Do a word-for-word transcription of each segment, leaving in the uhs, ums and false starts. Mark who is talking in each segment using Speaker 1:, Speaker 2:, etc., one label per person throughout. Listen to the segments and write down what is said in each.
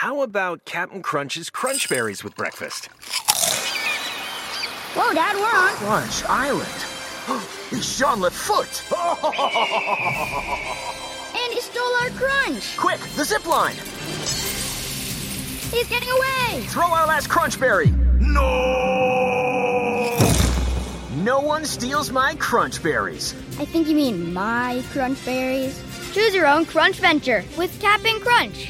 Speaker 1: how about Captain Crunch's Crunch Berries with breakfast?
Speaker 2: Whoa, Dad, we're on
Speaker 3: Crunch Island. It's Jean Foot.
Speaker 2: And he stole our crunch.
Speaker 3: Quick, the zip line.
Speaker 2: He's getting away.
Speaker 3: Throw our last Crunch Berry.
Speaker 4: No!
Speaker 3: No one steals my Crunch Berries.
Speaker 2: I think you mean my Crunch Berries. Choose your own Crunch venture with Cap'n Crunch.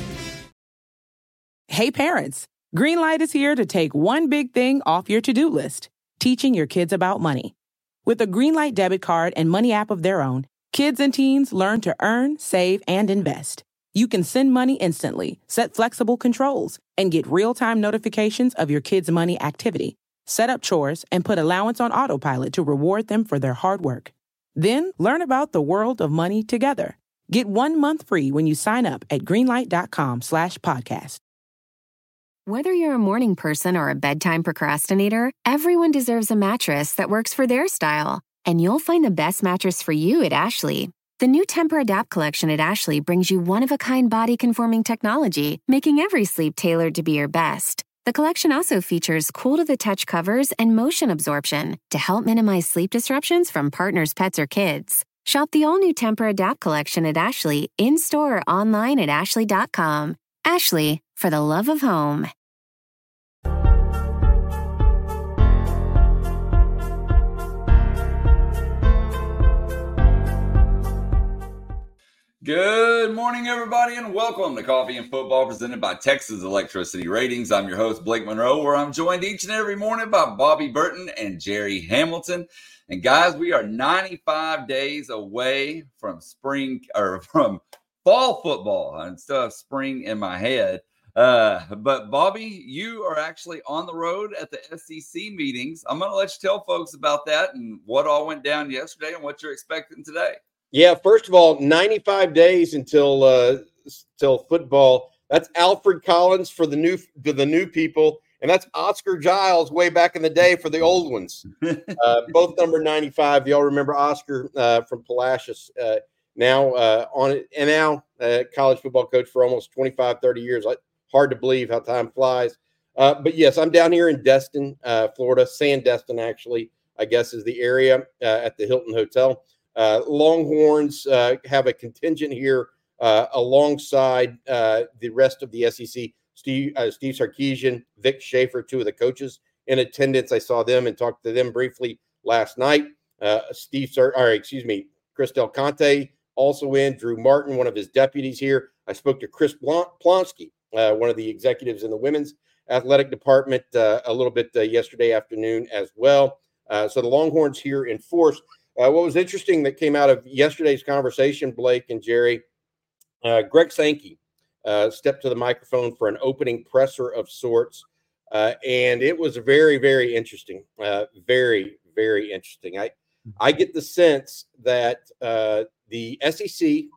Speaker 5: Hey parents, Greenlight is here to take one big thing off your to-do list, teaching your kids about money. With a Greenlight debit card and money app of their own, kids and teens learn to earn, save, and invest. You can send money instantly, set flexible controls, and get real-time notifications of your kids' money activity. Set up chores and put allowance on autopilot to reward them for their hard work. Then learn about the world of money together. Get one month free when you sign up at greenlight.com slash podcast.
Speaker 6: Whether you're a morning person or a bedtime procrastinator, everyone deserves a mattress that works for their style. And you'll find the best mattress for you at Ashley. The new Temper-Adapt collection at Ashley brings you one-of-a-kind body-conforming technology, making every sleep tailored to be your best. The collection also features cool-to-the-touch covers and motion absorption to help minimize sleep disruptions from partners, pets, or kids. Shop the all-new Temper-Adapt collection at Ashley, in-store or online at ashley dot com. Ashley, for the love of home.
Speaker 7: Good morning, everybody, and welcome to Coffee and Football presented by Texas Electricity Ratings. I'm your host, Blake Monroe, where I'm joined each and every morning by Bobby Burton and Jerry Hamilton. And guys, we are ninety-five days away from spring or from fall football. Instead of spring in my head. Uh, but Bobby, you are actually on the road at the S E C meetings. I'm going to let you tell folks about that and what all went down yesterday and what you're expecting today.
Speaker 8: Yeah, first of all, ninety-five days until uh, until football. That's Alfred Collins for the new for the new people, and that's Oscar Giles way back in the day for the old ones. Uh, both number ninety-five. Y'all remember Oscar uh, from Palacios? Uh, now uh, on it, and now uh, college football coach for almost twenty-five, thirty years. Like, hard to believe how time flies. Uh, but yes, I'm down here in Destin, uh, Florida. Sandestin, actually, I guess is the area uh, at the Hilton Hotel. Uh, Longhorns uh, have a contingent here uh, alongside uh, the rest of the S E C. Steve, uh, Steve Sarkisian, Vic Schaefer, two of the coaches in attendance. I saw them and talked to them briefly last night. Uh, Steve, Sar- or excuse me, Chris Del Conte also in. Drew Martin, one of his deputies here. I spoke to Chris Blon- Plonsky, uh, one of the executives in the women's athletic department, uh, a little bit uh, yesterday afternoon as well. Uh, so the Longhorns here in force. Uh, what was interesting that came out of yesterday's conversation, Blake and Jerry, uh, Greg Sankey uh, stepped to the microphone for an opening presser of sorts, uh, and it was very, very interesting. Uh, very, very interesting. I, I get the sense that uh, the S E C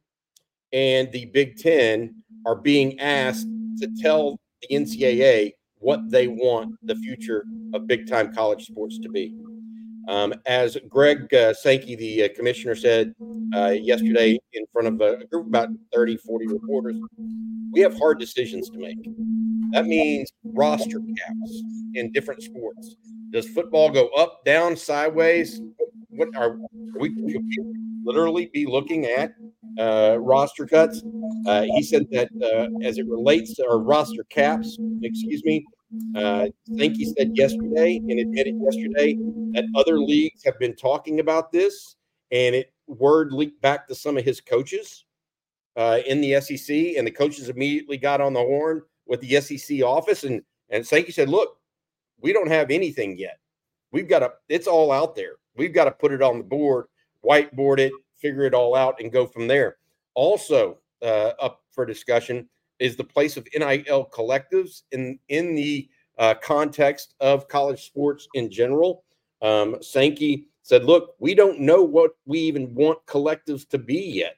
Speaker 8: and the Big Ten are being asked to tell the N C double A what they want the future of big-time college sports to be. Um, as Greg uh, Sankey, the uh, commissioner, said uh, yesterday in front of a group of about thirty, forty reporters, we have hard decisions to make. That means roster caps in different sports. Does football go up, down, sideways? What are, are we could we literally be looking at uh, roster cuts? Uh, he said that uh, as it relates to our roster caps, excuse me, Uh, Sankey said yesterday and admitted yesterday that other leagues have been talking about this, and it word leaked back to some of his coaches uh, in the S E C, and the coaches immediately got on the horn with the S E C office, and and Sankey said, "Look, we don't have anything yet. We've got to. It's all out there. We've got to put it on the board, whiteboard it, figure it all out, and go from there." Also uh, up for discussion is the place of N I L collectives in, in the uh, context of college sports in general. Um, Sankey said, look, we don't know what we even want collectives to be yet.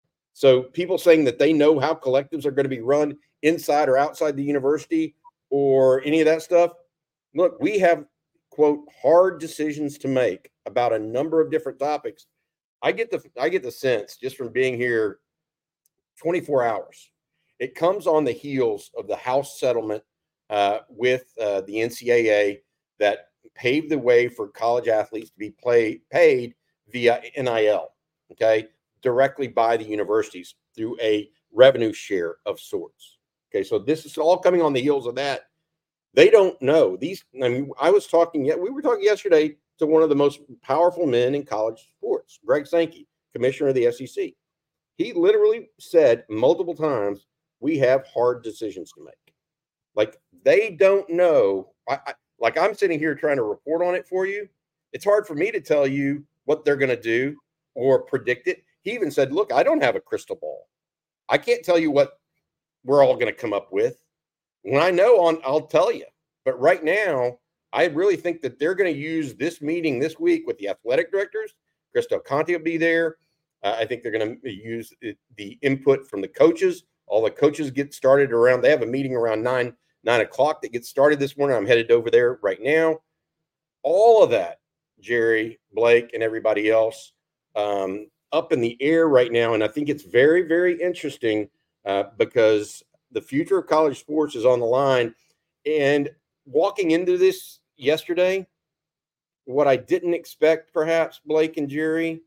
Speaker 8: So people saying that they know how collectives are going to be run inside or outside the university or any of that stuff, look, we have, quote, hard decisions to make about a number of different topics. I get the I get the sense just from being here twenty-four hours It comes on the heels of the House settlement uh, with uh, the N C double A that paved the way for college athletes to be play, paid via N I L, okay, directly by the universities through a revenue share of sorts. Okay, so this is all coming on the heels of that. They don't know these. I mean, I was talking yet. We were talking yesterday to one of the most powerful men in college sports, Greg Sankey, commissioner of the S E C. He literally said multiple times, "We have hard decisions to make." Like they don't know. I, I, like I'm sitting here trying to report on it for you. It's hard for me to tell you what they're going to do or predict it. He even said, "Look, I don't have a crystal ball. I can't tell you what we're all going to come up with. When I know, on, I'll tell you. But right now, I really think that they're going to use this meeting this week with the athletic directors. Chris Del Conte will be there. Uh, I think they're going to use the input from the coaches. All the coaches get started around. They have a meeting around nine nine o'clock that gets started this morning. I'm headed over there right now. All of that, Jerry, Blake, and everybody else, um, up in the air right now, and I think it's very, very interesting uh, because the future of college sports is on the line. And walking into this yesterday, what I didn't expect, perhaps, Blake and Jerry,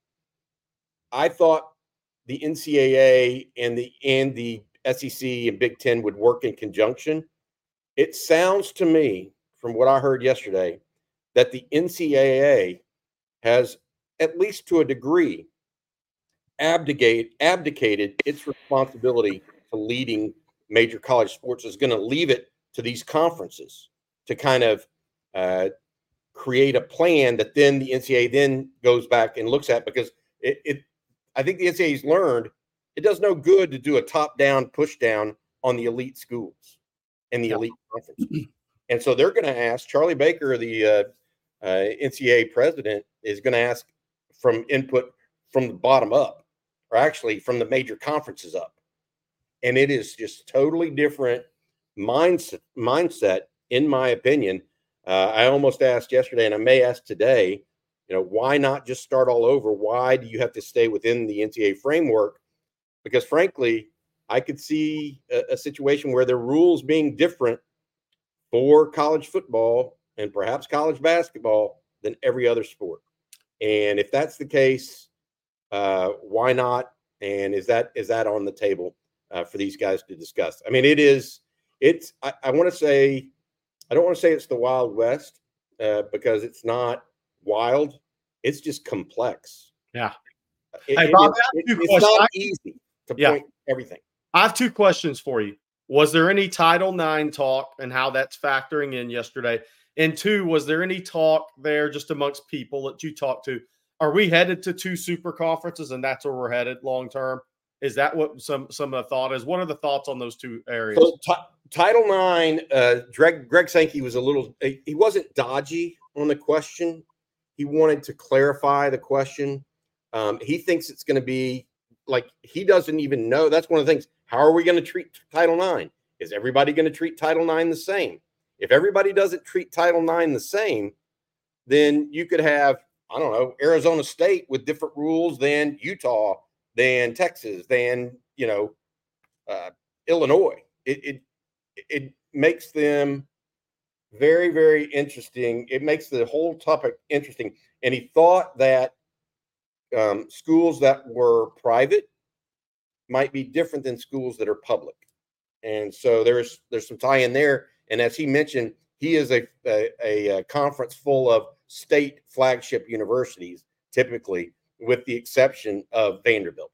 Speaker 8: I thought the N C double A and the and the S E C and Big Ten would work in conjunction. It sounds to me, from what I heard yesterday, that the N C double A has, at least to a degree, abdicate abdicated its responsibility to leading major college sports. Is going to leave it to these conferences to kind of uh, create a plan that then the N C double A then goes back and looks at, because it, it I think the N C double A's learned it does no good to do a top-down push down on the elite schools and the yeah. elite conferences. And so they're going to ask Charlie Baker, the uh, uh, N C double A president, is going to ask from input from the bottom up, or actually from the major conferences up. And it is just totally different mindset, mindset in my opinion. Uh, I almost asked yesterday, and I may ask today, you know, why not just start all over? Why do you have to stay within the N C double A framework? Because frankly, I could see a, a situation where the rules being different for college football and perhaps college basketball than every other sport. And if that's the case, uh, why not? And is that is that on the table uh, for these guys to discuss? I mean, it is. It's. I, I want to say. I don't want to say it's the Wild West uh, because it's not wild. It's just complex.
Speaker 4: Yeah.
Speaker 8: It,
Speaker 4: hey,
Speaker 8: it,
Speaker 4: Bob,
Speaker 8: it, it, it's not easy to yeah. point everything.
Speaker 4: I have two questions for you. Was there any Title nine talk and how that's factoring in yesterday? And two, was there any talk there just amongst people that you talked to? Are we headed to two super conferences and that's where we're headed long term? Is that what some some of the thought is? What are the thoughts on those two areas?
Speaker 8: So, t- Title nine, uh, Greg, Greg Sankey was a little, he wasn't dodgy on the question. He wanted to clarify the question. Um, he thinks it's going to be like, he doesn't even know. That's one of the things. How are we going to treat Title nine? Is everybody going to treat Title nine the same? If everybody doesn't treat Title nine the same, then you could have, I don't know, Arizona State with different rules than Utah, than Texas, than, you know, uh, Illinois. It, it it makes them very, very interesting. It makes the whole topic interesting. And he thought that um, schools that were private might be different than schools that are public. And so there's there's some tie in there. And as he mentioned, he is a, a, a conference full of state flagship universities, typically, with the exception of Vanderbilt.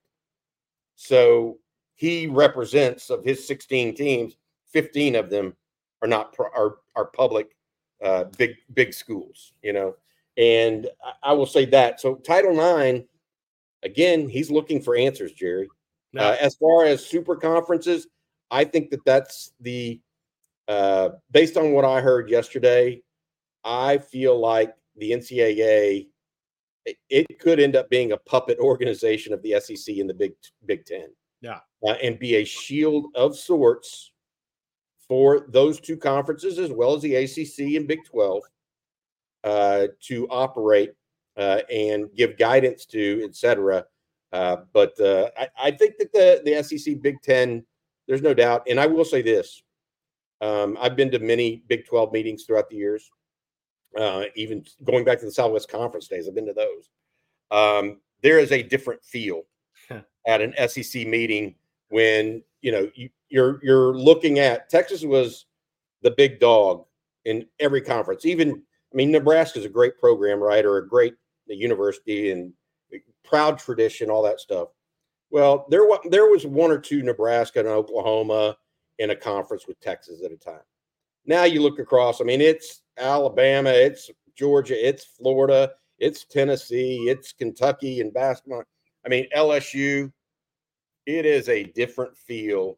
Speaker 8: So he represents, of his sixteen teams, fifteen of them are not are are public, uh, big big schools, you know. And I, I will say that. So Title nine, again, he's looking for answers, Jerry. No. Uh, as far as super conferences, I think that that's the uh, based on what I heard yesterday, I feel like the N C double A, it, it could end up being a puppet organization of the S E C and the Big Big Ten.
Speaker 4: Yeah,
Speaker 8: uh, and be a shield of sorts for those two conferences, as well as the A C C and Big twelve, uh, to operate uh, and give guidance to, et cetera. Uh, but uh, I, I think that the, the S E C Big Ten, there's no doubt. And I will say this. Um, I've been to many Big twelve meetings throughout the years, uh, even going back to the Southwest Conference days. I've been to those. Um, there is a different feel at an S E C meeting when, you know, you, you're you're looking at Texas was the big dog in every conference. Even, I mean, Nebraska is a great program, right, or a great university and proud tradition, all that stuff. Well, there was there was one or two Nebraska and Oklahoma in a conference with Texas at a time. Now you look across, I mean, it's Alabama, it's Georgia, it's Florida, it's Tennessee, it's Kentucky and basketball. I mean, L S U, it is a different feel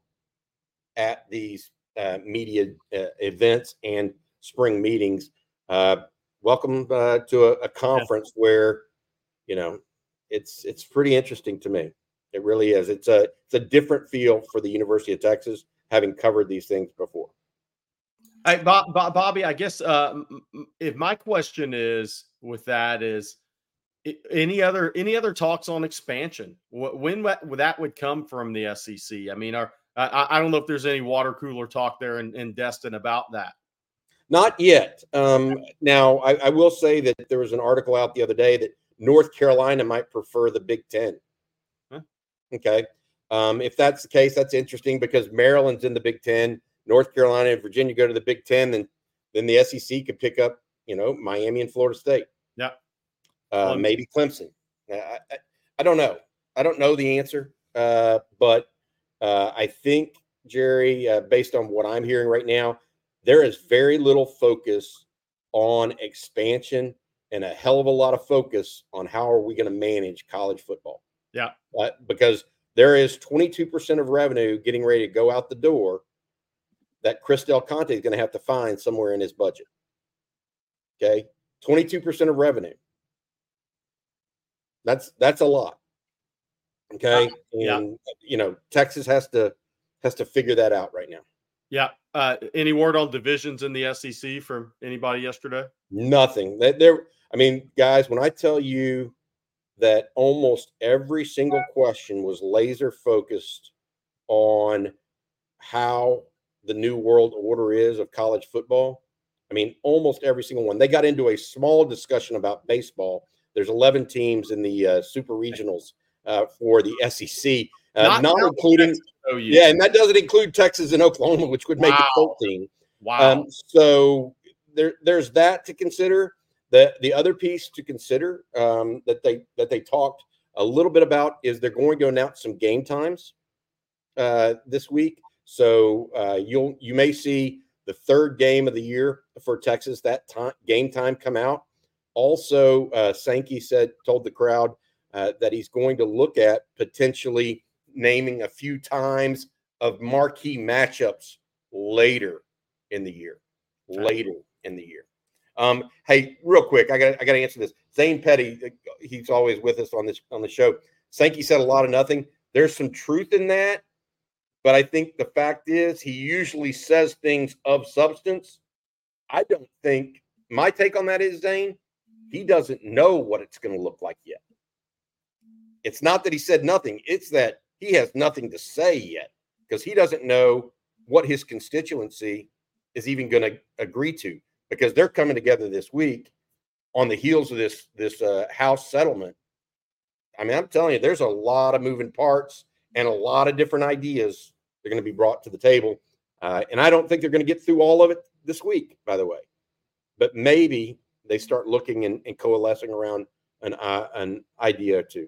Speaker 8: at these uh, media uh, events and spring meetings. Uh, welcome uh, to a, a conference yeah. where, you know, it's it's pretty interesting to me. It really is. It's a it's a different feel for the University of Texas, having covered these things before.
Speaker 4: Hey, Bob, Bob, Bobby, I guess uh, if my question is with that is any other any other talks on expansion? When that would come from the S E C? I mean, are, I, I don't know if there's any water cooler talk there in, in Destin about that.
Speaker 8: Not yet. Um, now, I, I will say that there was an article out the other day that North Carolina might prefer the Big Ten. Huh? Okay. Um, if that's the case, that's interesting because Maryland's in the Big Ten. North Carolina and Virginia go to the Big Ten, then then the S E C could pick up, you know, Miami and Florida State.
Speaker 4: Yeah.
Speaker 8: Uh, maybe Clemson. I, I, I don't know. I don't know the answer, uh, but uh, I think, Jerry, uh, based on what I'm hearing right now, there is very little focus on expansion and a hell of a lot of focus on how are we going to manage college football.
Speaker 4: Yeah.
Speaker 8: Uh, because there is twenty-two percent of revenue getting ready to go out the door that Chris Del Conte is going to have to find somewhere in his budget. Okay. twenty-two percent of revenue. That's, that's a lot. Okay. Uh,
Speaker 4: yeah.
Speaker 8: And, you know, Texas has to, has to figure that out right now.
Speaker 4: Yeah. Uh, any word on divisions in the S E C from anybody yesterday?
Speaker 8: Nothing. There, I mean, guys, when I tell you that almost every single question was laser focused on how the new world order is of college football, I mean, almost every single one. They got into a small discussion about baseball. There's eleven teams in the uh, super regionals uh, for the S E C, uh, not, not including – yeah, and that doesn't include Texas and Oklahoma, which would make wow. it thirteen.
Speaker 4: Wow.
Speaker 8: Um, so there, there's that to consider. The the other piece to consider um, that they that they talked a little bit about is they're going to announce some game times uh, this week. So uh, you'll you may see the third game of the year for Texas, that time, game time come out. Also, uh, Sankey said told the crowd uh, that he's going to look at potentially naming a few times of marquee matchups later in the year. Later in the year. Um, hey, real quick, I got I got to answer this. Zane Petty, he's always with us on this on the show. Sankey said a lot of nothing. There's some truth in that, but I think the fact is he usually says things of substance. I don't think my take on that is, Zane, he doesn't know what it's going to look like yet. It's not that he said nothing. It's that he has nothing to say yet because he doesn't know what his constituency is even going to agree to because they're coming together this week on the heels of this, this uh, House settlement. I mean, I'm telling you, there's a lot of moving parts and a lot of different ideas that are going to be brought to the table. Uh, and I don't think they're going to get through all of it this week, by the way. But maybe they start looking and, and coalescing around an uh, an idea or two.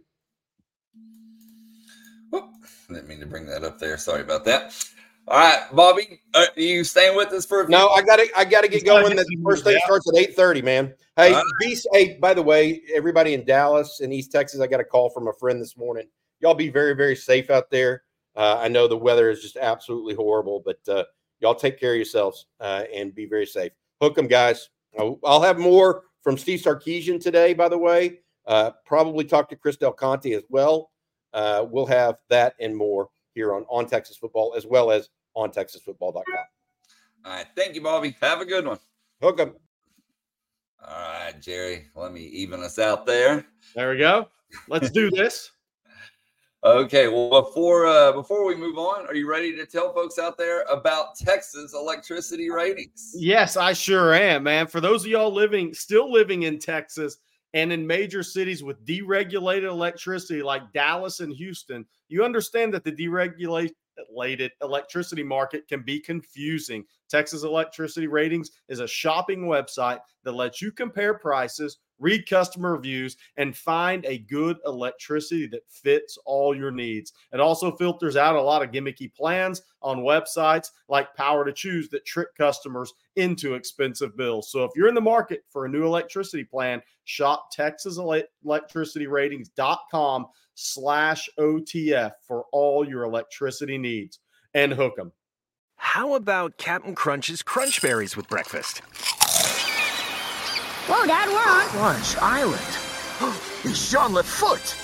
Speaker 7: Oh, didn't mean to bring that up there. Sorry about that. All right, Bobby, are you staying with us for a few
Speaker 8: No, I got to I got to get going. The first thing starts at eight thirty, man. Hey, right. be, hey, by the way, everybody in Dallas and East Texas, I got a call from a friend this morning. Y'all be very, very safe out there. Uh, I know the weather is just absolutely horrible, but uh, y'all take care of yourselves uh, and be very safe. Hook 'em, guys. I'll, I'll have more from Steve Sarkisian today, by the way. Uh, probably talk to Chris Del Conte as well. Uh, we'll have that and more here on, on Texas Football, as well as on texas football dot com.
Speaker 7: All right. Thank you, Bobby. Have a good one.
Speaker 8: Hook 'em.
Speaker 7: All right, Jerry. Let me even us out there.
Speaker 4: There we go. Let's do this.
Speaker 7: Okay, well, before uh, before we move on, are you ready to tell folks out there about Texas electricity ratings?
Speaker 4: Yes, I sure am, man. For those of y'all living, still living in Texas and in major cities with deregulated electricity like Dallas and Houston, you understand that the deregulated electricity market can be confusing. Texas Electricity Ratings is a shopping website that lets you compare prices, read customer reviews, and find a good electricity that fits all your needs. It also filters out a lot of gimmicky plans on websites like Power to Choose that trick customers into expensive bills. So if you're in the market for a new electricity plan, shop texas electricity ratings dot com slash O T F for all your electricity needs and hook 'em.
Speaker 1: How about Captain Crunch's Crunch Berries with breakfast?
Speaker 2: Whoa, Dad, we're on.
Speaker 3: Crunch Island. He's Jean Lafoot.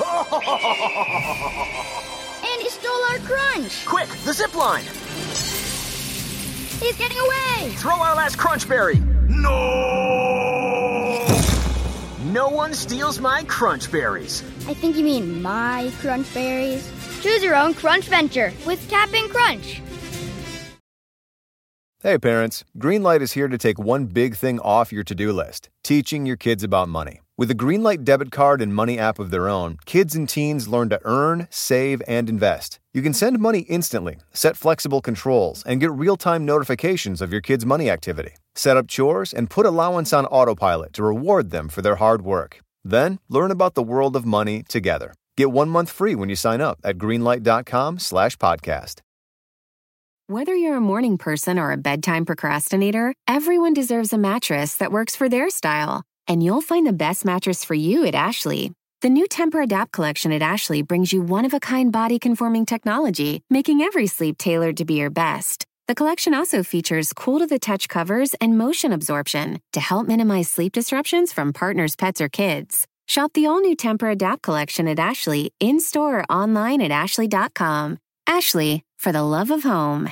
Speaker 2: And he stole our crunch.
Speaker 3: Quick, the zip line.
Speaker 2: He's getting away.
Speaker 3: Throw our last Crunch Berry. No! No one steals my Crunch Berries.
Speaker 2: I think you mean my crunch berries. Choose your own crunch venture with Cap'n Crunch.
Speaker 9: Hey parents, Greenlight is here to take one big thing off your to-do list, teaching your kids about money. With a Greenlight debit card and money app of their own, kids and teens learn to earn, save, and invest. You can send money instantly, set flexible controls, and get real-time notifications of your kids' money activity. Set up chores and put allowance on autopilot to reward them for their hard work. Then, learn about the world of money together. Get one month free when you sign up at greenlight.com slash podcast.
Speaker 6: Whether you're a morning person or a bedtime procrastinator, everyone deserves a mattress that works for their style. And you'll find the best mattress for you at Ashley. The new Temper-Adapt collection at Ashley brings you one-of-a-kind body-conforming technology, making every sleep tailored to be your best. The collection also features cool-to-the-touch covers and motion absorption to help minimize sleep disruptions from partners, pets, or kids. Shop the all-new Temper-Adapt collection at Ashley, in-store or online at ashley dot com. Ashley, for the love of home.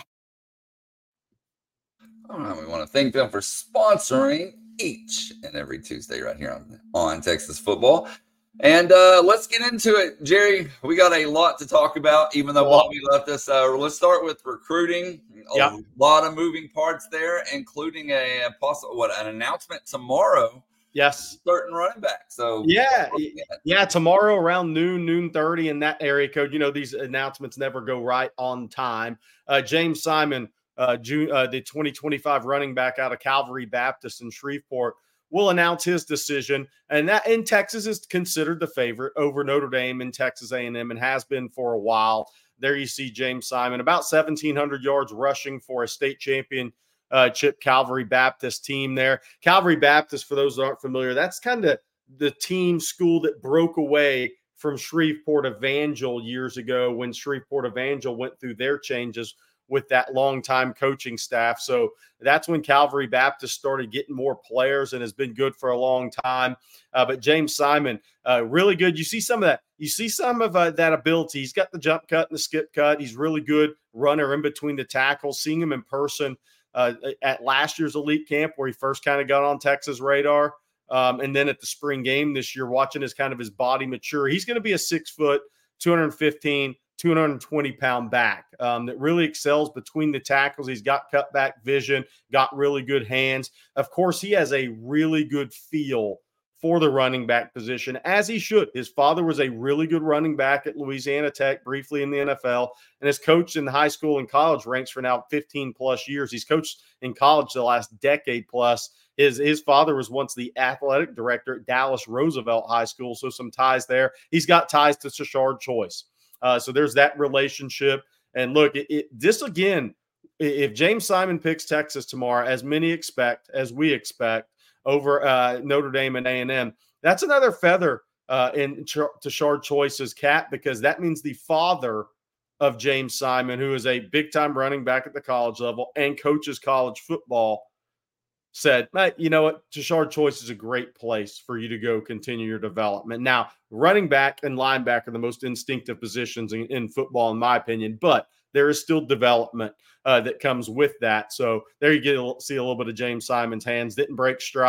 Speaker 7: All right, we want to thank them for sponsoring each and every Tuesday right here on, on Texas Football. And uh, let's get into it. Jerry, we got a lot to talk about, even though Bobby left us. Uh, let's start with recruiting. A
Speaker 4: yep.
Speaker 7: lot of moving parts there, including a, a possible what an announcement tomorrow.
Speaker 4: Yes.
Speaker 7: Certain running back. So
Speaker 4: yeah, yeah, tomorrow around noon, noon thirty in that area code. You know, these announcements never go right on time. Uh, James Simon, uh, June, uh, the twenty twenty-five running back out of Calvary Baptist in Shreveport, will announce his decision. And that in Texas is considered the favorite over Notre Dame and Texas A and M and has been for a while. There you see James Simon, about seventeen hundred yards rushing for a state champion Uh, Chip Calvary Baptist team there. Calvary Baptist, for those that aren't familiar, that's kind of the team school that broke away from Shreveport Evangel years ago when Shreveport Evangel went through their changes with that longtime coaching staff. So that's when Calvary Baptist started getting more players and has been good for a long time. Uh, but James Simon, uh, really good. You see some of that. You see some of uh, that ability. He's got the jump cut and the skip cut. He's really good runner in between the tackles. Seeing him in person Uh, at last year's elite camp where he first kind of got on Texas radar. Um, and then at the spring game this year, watching his kind of his body mature, he's going to be a six foot, two fifteen, two twenty pound back um, that really excels between the tackles. He's got cutback vision, got really good hands. Of course, he has a really good feel for the running back position, as he should. His father was a really good running back at Louisiana Tech, briefly in the N F L, and has coached in high school and college ranks for now fifteen plus years. He's coached in college the last decade plus. His, his father was once the athletic director at Dallas Roosevelt High School, so some ties there. He's got ties to Tashard Choice. Uh, so there's that relationship. And look, it, it, this again, if James Simon picks Texas tomorrow, as many expect, as we expect, over uh, Notre Dame and A and M, that's another feather uh, in Ch- Tashard Choice's cap, because that means the father of James Simon, who is a big-time running back at the college level and coaches college football, said, hey, you know what, Tashard Choice is a great place for you to go continue your development. Now, running back and linebacker are the most instinctive positions in, in football, in my opinion, but there is still development uh, that comes with that. So there you get see a little bit of James Simon's hands. Didn't break stride,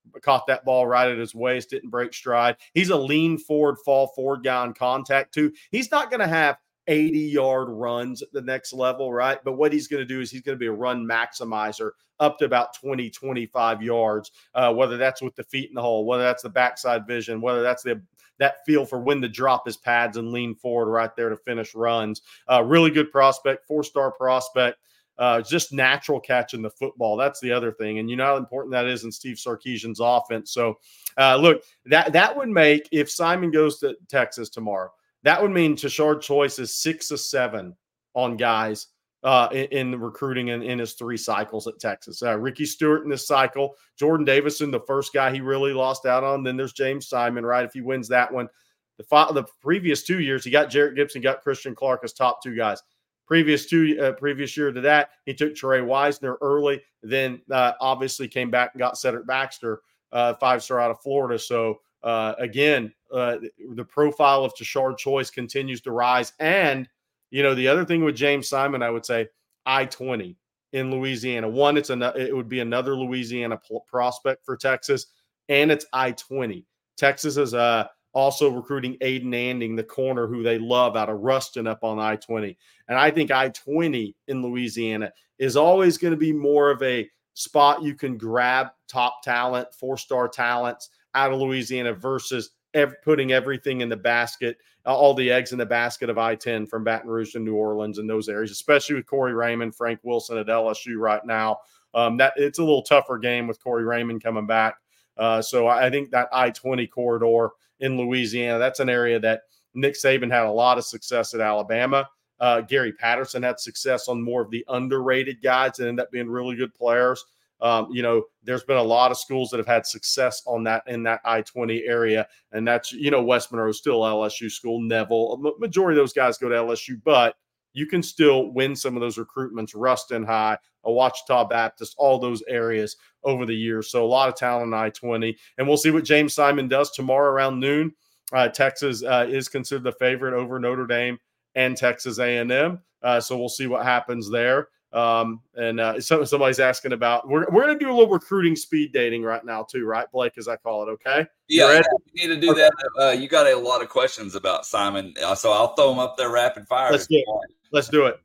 Speaker 4: caught that ball right at his waist, didn't break stride. He's a lean forward, fall forward guy on contact too. He's not going to have eighty-yard runs at the next level, right? But what he's going to do is he's going to be a run maximizer up to about twenty, twenty-five yards, uh, whether that's with the feet in the hole, whether that's the backside vision, whether that's the that feel for when to drop his pads and lean forward right there to finish runs. Uh, really good prospect, four-star prospect. Uh, just natural catching the football. That's the other thing. And you know how important that is in Steve Sarkisian's offense. So, uh, look, that, that would make, if Simon goes to Texas tomorrow, that would mean Tashard Choice is six or seven on guys uh, in, in the recruiting in, in his three cycles at Texas. Uh, Ricky Stewart in this cycle, Jordan Davison, the first guy he really lost out on. Then there's James Simon, right? If he wins that one, the, the previous two years, he got Jarrett Gibson, got Christian Clark as top two guys. Previous two, uh, previous year to that, he took Trey Wisner early, then uh, obviously came back and got Cedric Baxter, uh, five-star out of Florida. So, uh, again, uh, the profile of Tashard Choice continues to rise. And, you know, the other thing with James Simon, I would say I twenty in Louisiana. One, it's an, it would be another Louisiana prospect for Texas, and it's I twenty. Texas is uh, also recruiting Aiden Anding, the corner who they love out of Ruston up on I twenty. And I think I twenty in Louisiana is always going to be more of a spot you can grab top talent, four-star talents out of Louisiana versus ev- putting everything in the basket, uh, all the eggs in the basket of I ten from Baton Rouge to New Orleans and those areas, especially with Corey Raymond, Frank Wilson at L S U right now. Um, that it's a little tougher game with Corey Raymond coming back. Uh, so I think that I twenty corridor in Louisiana, that's an area that Nick Saban had a lot of success at Alabama. Uh, Gary Patterson had success on more of the underrated guys that end up being really good players. Um, you know, there's been a lot of schools that have had success on that in that I twenty area. And that's, you know, West Monroe is still L S U school, Neville. A majority of those guys go to L S U, but you can still win some of those recruitments, Ruston High, Ouachita Baptist, all those areas over the years. So a lot of talent in I twenty. And we'll see what James Simon does tomorrow around noon. Uh, Texas uh, is considered the favorite over Notre Dame and Texas A and M. Uh, so we'll see what happens there. Um, and uh, so, somebody's asking about, we're, we're going to do a little recruiting speed dating right now too, right, Blake, as I call it. Okay.
Speaker 7: Yeah, you need to do that. Uh, you got a lot of questions about Simon. Uh, so I'll throw them up there rapid fire.
Speaker 4: Let's do it. Let's do it.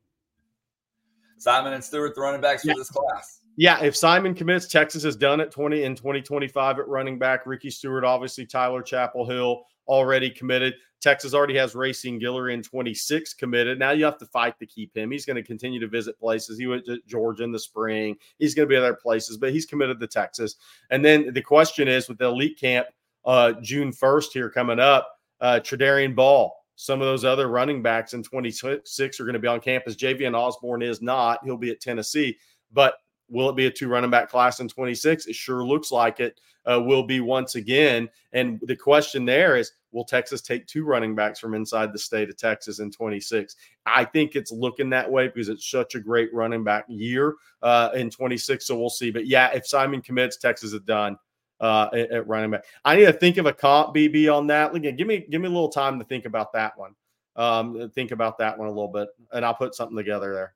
Speaker 7: Simon and Stewart, the running backs
Speaker 4: yeah.
Speaker 7: for this class.
Speaker 4: Yeah. If Simon commits, Texas has done it twenty in twenty twenty-five at running back. Ricky Stewart, obviously Tyler Chapel Hill already committed. Texas already has Racine Guillory in twenty-six committed. Now you have to fight to keep him. He's going to continue to visit places. He went to Georgia in the spring. He's going to be other places, but he's committed to Texas. And then the question is with the elite camp uh, June first here coming up, uh, Tredarian Ball, some of those other running backs in twenty-six are going to be on campus. Javian Osborne is not. He'll be at Tennessee. But will it be a two running back class in twenty-six? It sure looks like it uh, will be once again. And the question there is, will Texas take two running backs from inside the state of Texas in twenty-six? I think it's looking that way because it's such a great running back year uh, in twenty-six. So we'll see. But yeah, if Simon commits, Texas is done uh, at, at running back. I need to think of a comp, B B, on that. Again, give me give me a little time to think about that one. Um, think about that one a little bit, and I'll put something together there.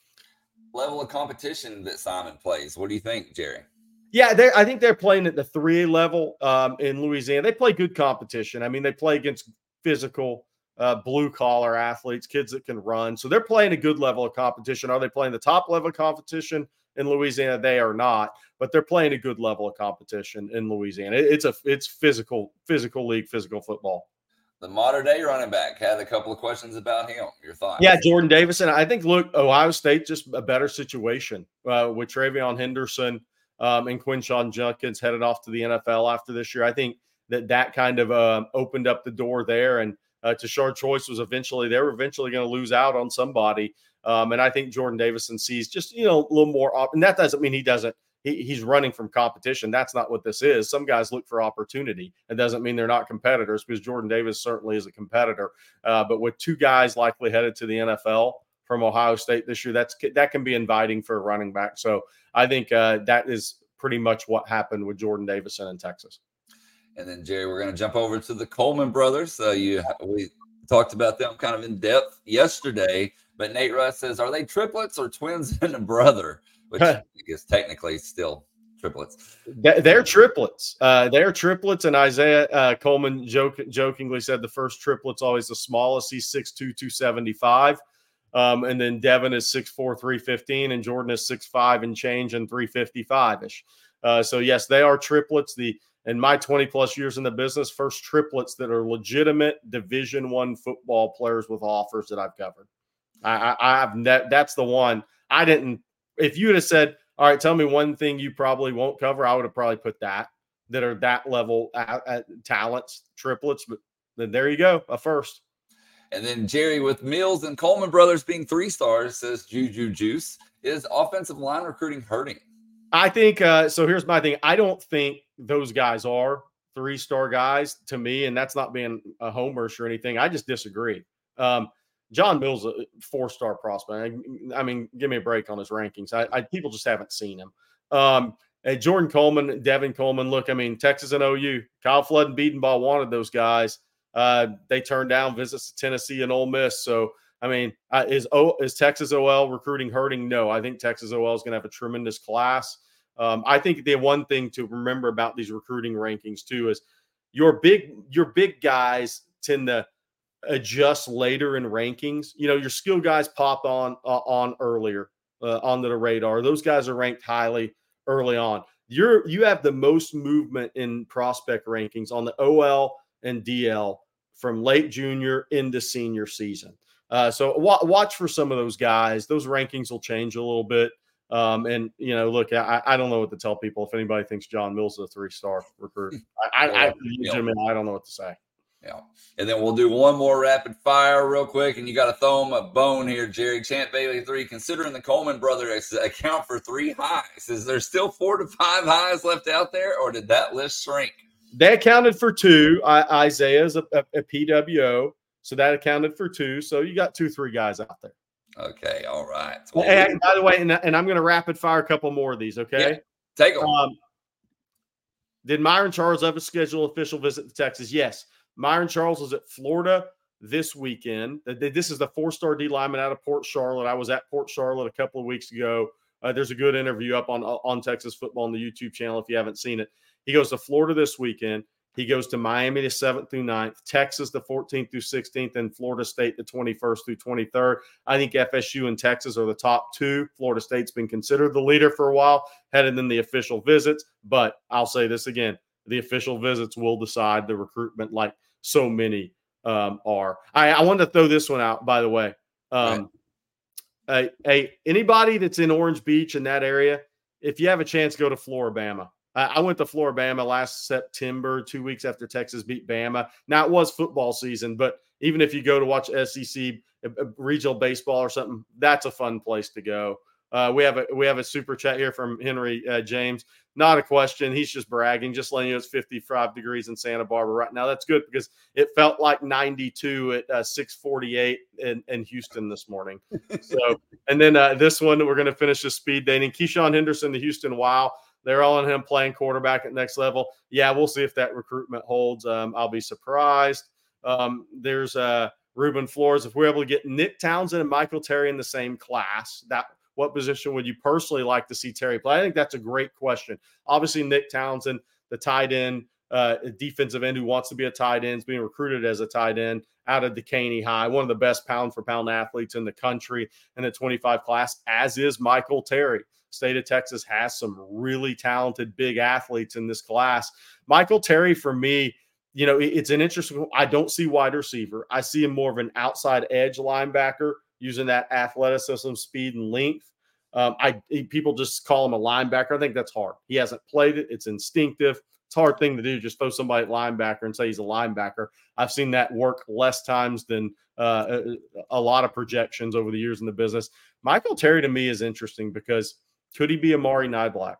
Speaker 7: Level of competition that Simon plays. What do you think, Jerry?
Speaker 4: Yeah, they I think they're playing at the three A level um, in Louisiana. They play good competition. I mean, they play against physical, uh, blue-collar athletes, kids that can run. So they're playing a good level of competition. Are they playing the top level of competition in Louisiana? They are not, but they're playing a good level of competition in Louisiana. It, it's a it's physical, physical league, physical football.
Speaker 7: The modern-day running back had a couple of questions about him. Your thoughts?
Speaker 4: Yeah, Jordan Davison. I think, look, Ohio State just a better situation uh, with Travion Henderson um, and Quinshon Judkins headed off to the N F L after this year. I think that that kind of uh, opened up the door there. And uh, Tashard Choice was eventually – they were eventually going to lose out on somebody. Um, and I think Jordan Davison sees just, you know, a little more – and that doesn't mean he doesn't – He, he's running from competition. That's not what this is. Some guys look for opportunity. It doesn't mean they're not competitors because Jordan Davis certainly is a competitor. Uh, but with two guys likely headed to the N F L from Ohio State this year, that's that can be inviting for a running back. So I think uh, that is pretty much what happened with Jordan Davison in Texas.
Speaker 7: And then, Jerry, we're going to jump over to the Coleman brothers. Uh, you we talked about them kind of in depth yesterday. But Nate Russ says, are they triplets or twins and a brother? Which I guess technically still triplets.
Speaker 4: They're triplets. Uh, they're triplets, and Isaiah uh, Coleman joke, jokingly said the first triplet's always the smallest. He's six two, two seventy-five. Um, and then Devin is six four, three fifteen, and Jordan is six five and change and three fifty-five-ish. Uh, so, yes, they are triplets. The in my twenty-plus years in the business, first triplets that are legitimate Division One football players with offers that I've covered. I, I, I've that, that's the one. I didn't – if you would have said, all right, tell me one thing you probably won't cover, I would have probably put that, that are that level at, at talents, triplets. But then there you go, a first.
Speaker 7: And then Jerry, with Mills and Coleman brothers being three stars, says Juju Juice, is offensive line recruiting hurting?
Speaker 4: I think uh, – so here's my thing. I don't think those guys are three-star guys to me, and that's not being a homerish or anything. I just disagree. Um, John Mills, a four-star prospect. I, I mean, give me a break on his rankings. I, I people just haven't seen him. Um, and Jordan Coleman, Devin Coleman, look, I mean, Texas and O U, Kyle Flood and Biedenbaugh wanted those guys. Uh, they turned down visits to Tennessee and Ole Miss. So, I mean, uh, is o, is Texas O L recruiting hurting? No, I think Texas O L is going to have a tremendous class. Um, I think the one thing to remember about these recruiting rankings too is your big your big guys tend to adjust later in rankings. You know, your skill guys pop on uh, on earlier uh, onto the radar. Those guys are ranked highly early on. You're you have the most movement in prospect rankings on the O L and D L from late junior into senior season. Uh, so w- watch for some of those guys. Those rankings will change a little bit. Um, and, you know, look, I, I don't know what to tell people if anybody thinks John Mills is a three-star recruit. I, I, I, legitimately, I don't know what to say.
Speaker 7: Yeah. And then we'll do one more rapid fire real quick. And you got to throw him a bone here, Jerry. Champ Bailey three, considering the Coleman brothers account for three highs, is there still four to five highs left out there, or did that list shrink?
Speaker 4: They accounted for two. I, Isaiah's a, a, a P W O, so that accounted for two. So you got two, three guys out there.
Speaker 7: Okay, all right.
Speaker 4: Well, and by the way, and, and I'm going to rapid fire a couple more of these, okay?
Speaker 7: Yeah, take them.
Speaker 4: Um, did Myron Charles have a scheduled official visit to Texas? Yes. Myron Charles was at Florida this weekend. This is the four-star D lineman out of Port Charlotte. I was at Port Charlotte a couple of weeks ago. Uh, there's a good interview up on, on Texas Football on the YouTube channel if you haven't seen it. He goes to Florida this weekend. He goes to Miami the seventh through ninth, Texas the fourteenth through sixteenth, and Florida State the twenty-first through twenty-third. I think F S U and Texas are the top two. Florida State's been considered the leader for a while, headed in the official visits. But I'll say this again, the official visits will decide the recruitment like so many um, are. I, I wanted to throw this one out, by the way. Um, right. a, a, anybody that's in Orange Beach in that area, if you have a chance, go to Floribama. I went to Floribama last September, two weeks after Texas beat Bama. Now, it was football season, but even if you go to watch S E C regional baseball or something, that's a fun place to go. Uh, we have a we have a super chat here from Henry uh, James. Not a question. He's just bragging, just letting you know it's fifty-five degrees in Santa Barbara right now. That's good because it felt like ninety-two at uh, six forty-eight in, in Houston this morning. So, and then uh, this one, we're going to finish the speed dating. Keyshawn Henderson, the Houston Wow. They're all on him playing quarterback at next level. Yeah, we'll see if that recruitment holds. Um, I'll be surprised. Um, there's uh, Ruben Flores. If we're able to get Nick Townsend and Michael Terry in the same class, that what position would you personally like to see Terry play? I think that's a great question. Obviously, Nick Townsend, the tight end, uh, defensive end who wants to be a tight end, is being recruited as a tight end out of Decaney High, one of the best pound-for-pound athletes in the country in the twenty-five class, as is Michael Terry. State of Texas has some really talented big athletes in this class. Michael Terry, for me, you know, it's an interesting – I don't see wide receiver. I see him more of an outside edge linebacker using that athleticism, speed, and length. Um, I people just call him a linebacker. I think that's hard. He hasn't played it. It's instinctive. It's a hard thing to do, just throw somebody at linebacker and say he's a linebacker. I've seen that work less times than uh, a, a lot of projections over the years in the business. Michael Terry, to me, is interesting because – could he be Amari Niblack?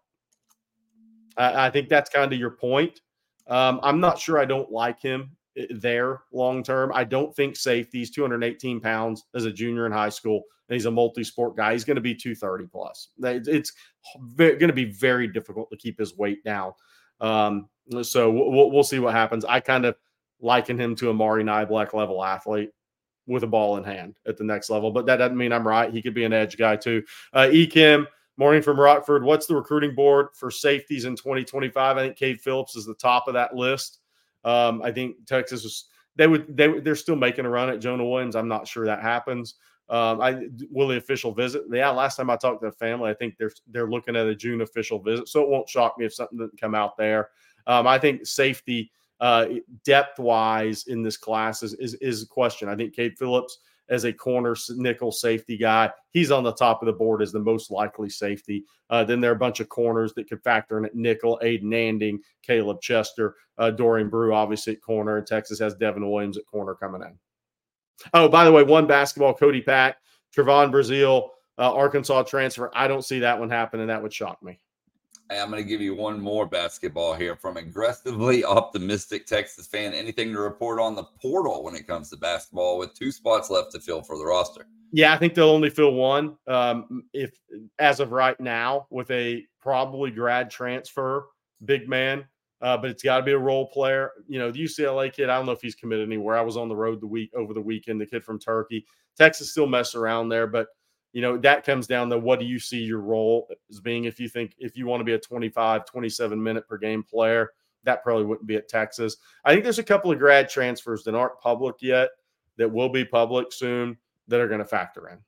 Speaker 4: I, I think that's kind of your point. Um, I'm not sure I don't like him there long term. I don't think safety. He's two hundred eighteen pounds as a junior in high school, and he's a multi-sport guy. He's going to be two thirty plus. It's going to be very difficult to keep his weight down. Um, so we'll, we'll see what happens. I kind of liken him to Amari Niblack level athlete with a ball in hand at the next level, but that doesn't mean I'm right. He could be an edge guy too. Uh, Ekim. Morning from Rockford. What's the recruiting board for safeties in twenty twenty-five? I think Cade Phillips is the top of that list. Um, I think Texas was they would they they're still making a run at Jonah Williams. I'm not sure that happens. Um, I will the official visit. Yeah, last time I talked to the family, I think they're they're looking at a June official visit. So it won't shock me if something didn't come out there. Um, I think safety uh, depth wise in this class is, is is a question. I think Cade Phillips as a corner nickel safety guy, he's on the top of the board as the most likely safety. Uh, then there are a bunch of corners that could factor in at nickel: Aiden Anding, Caleb Chester, uh, Dorian Brew, obviously at corner, and Texas has Devin Williams at corner coming in. Oh, by the way, one basketball, Cody Pack, Trevon Brazile, uh, Arkansas transfer. I don't see that one happening. That would shock me.
Speaker 7: Hey, I'm going to give you one more basketball here from aggressively optimistic Texas fan. Anything to report on the portal when it comes to basketball with two spots left to fill for the roster?
Speaker 4: Yeah, I think they'll only fill one. Um, if as of right now, with a probably grad transfer, big man. Uh, but it's got to be a role player. You know, the U C L A kid, I don't know if he's committed anywhere. I was on the road the week over the weekend, the kid from Turkey. Texas still mess around there, but, you know, that comes down to what do you see your role as being if you think if you want to be a twenty-five, twenty-seven minute per game player, that probably wouldn't be at Texas. I think there's a couple of grad transfers that aren't public yet that will be public soon that are going to factor in.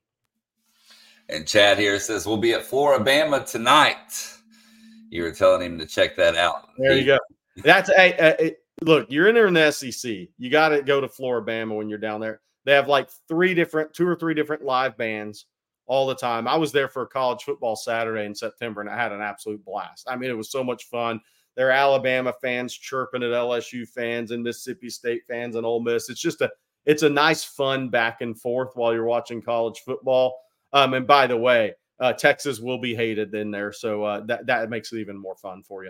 Speaker 7: And Chad here says, we'll be at Floribama tonight. You were telling him to check that out.
Speaker 4: There you go. That's a, a, a look. You're in there in the S E C. You got to go to Floribama when you're down there. They have like three different, two or three different live bands all the time. I was there for a college football Saturday in September, and I had an absolute blast. I mean, it was so much fun. There are Alabama fans chirping at L S U fans and Mississippi State fans and Ole Miss. It's just a, it's a nice fun back and forth while you're watching college football. Um, and by the way, Uh, Texas will be hated in there, so uh, that, that makes it even more fun for you.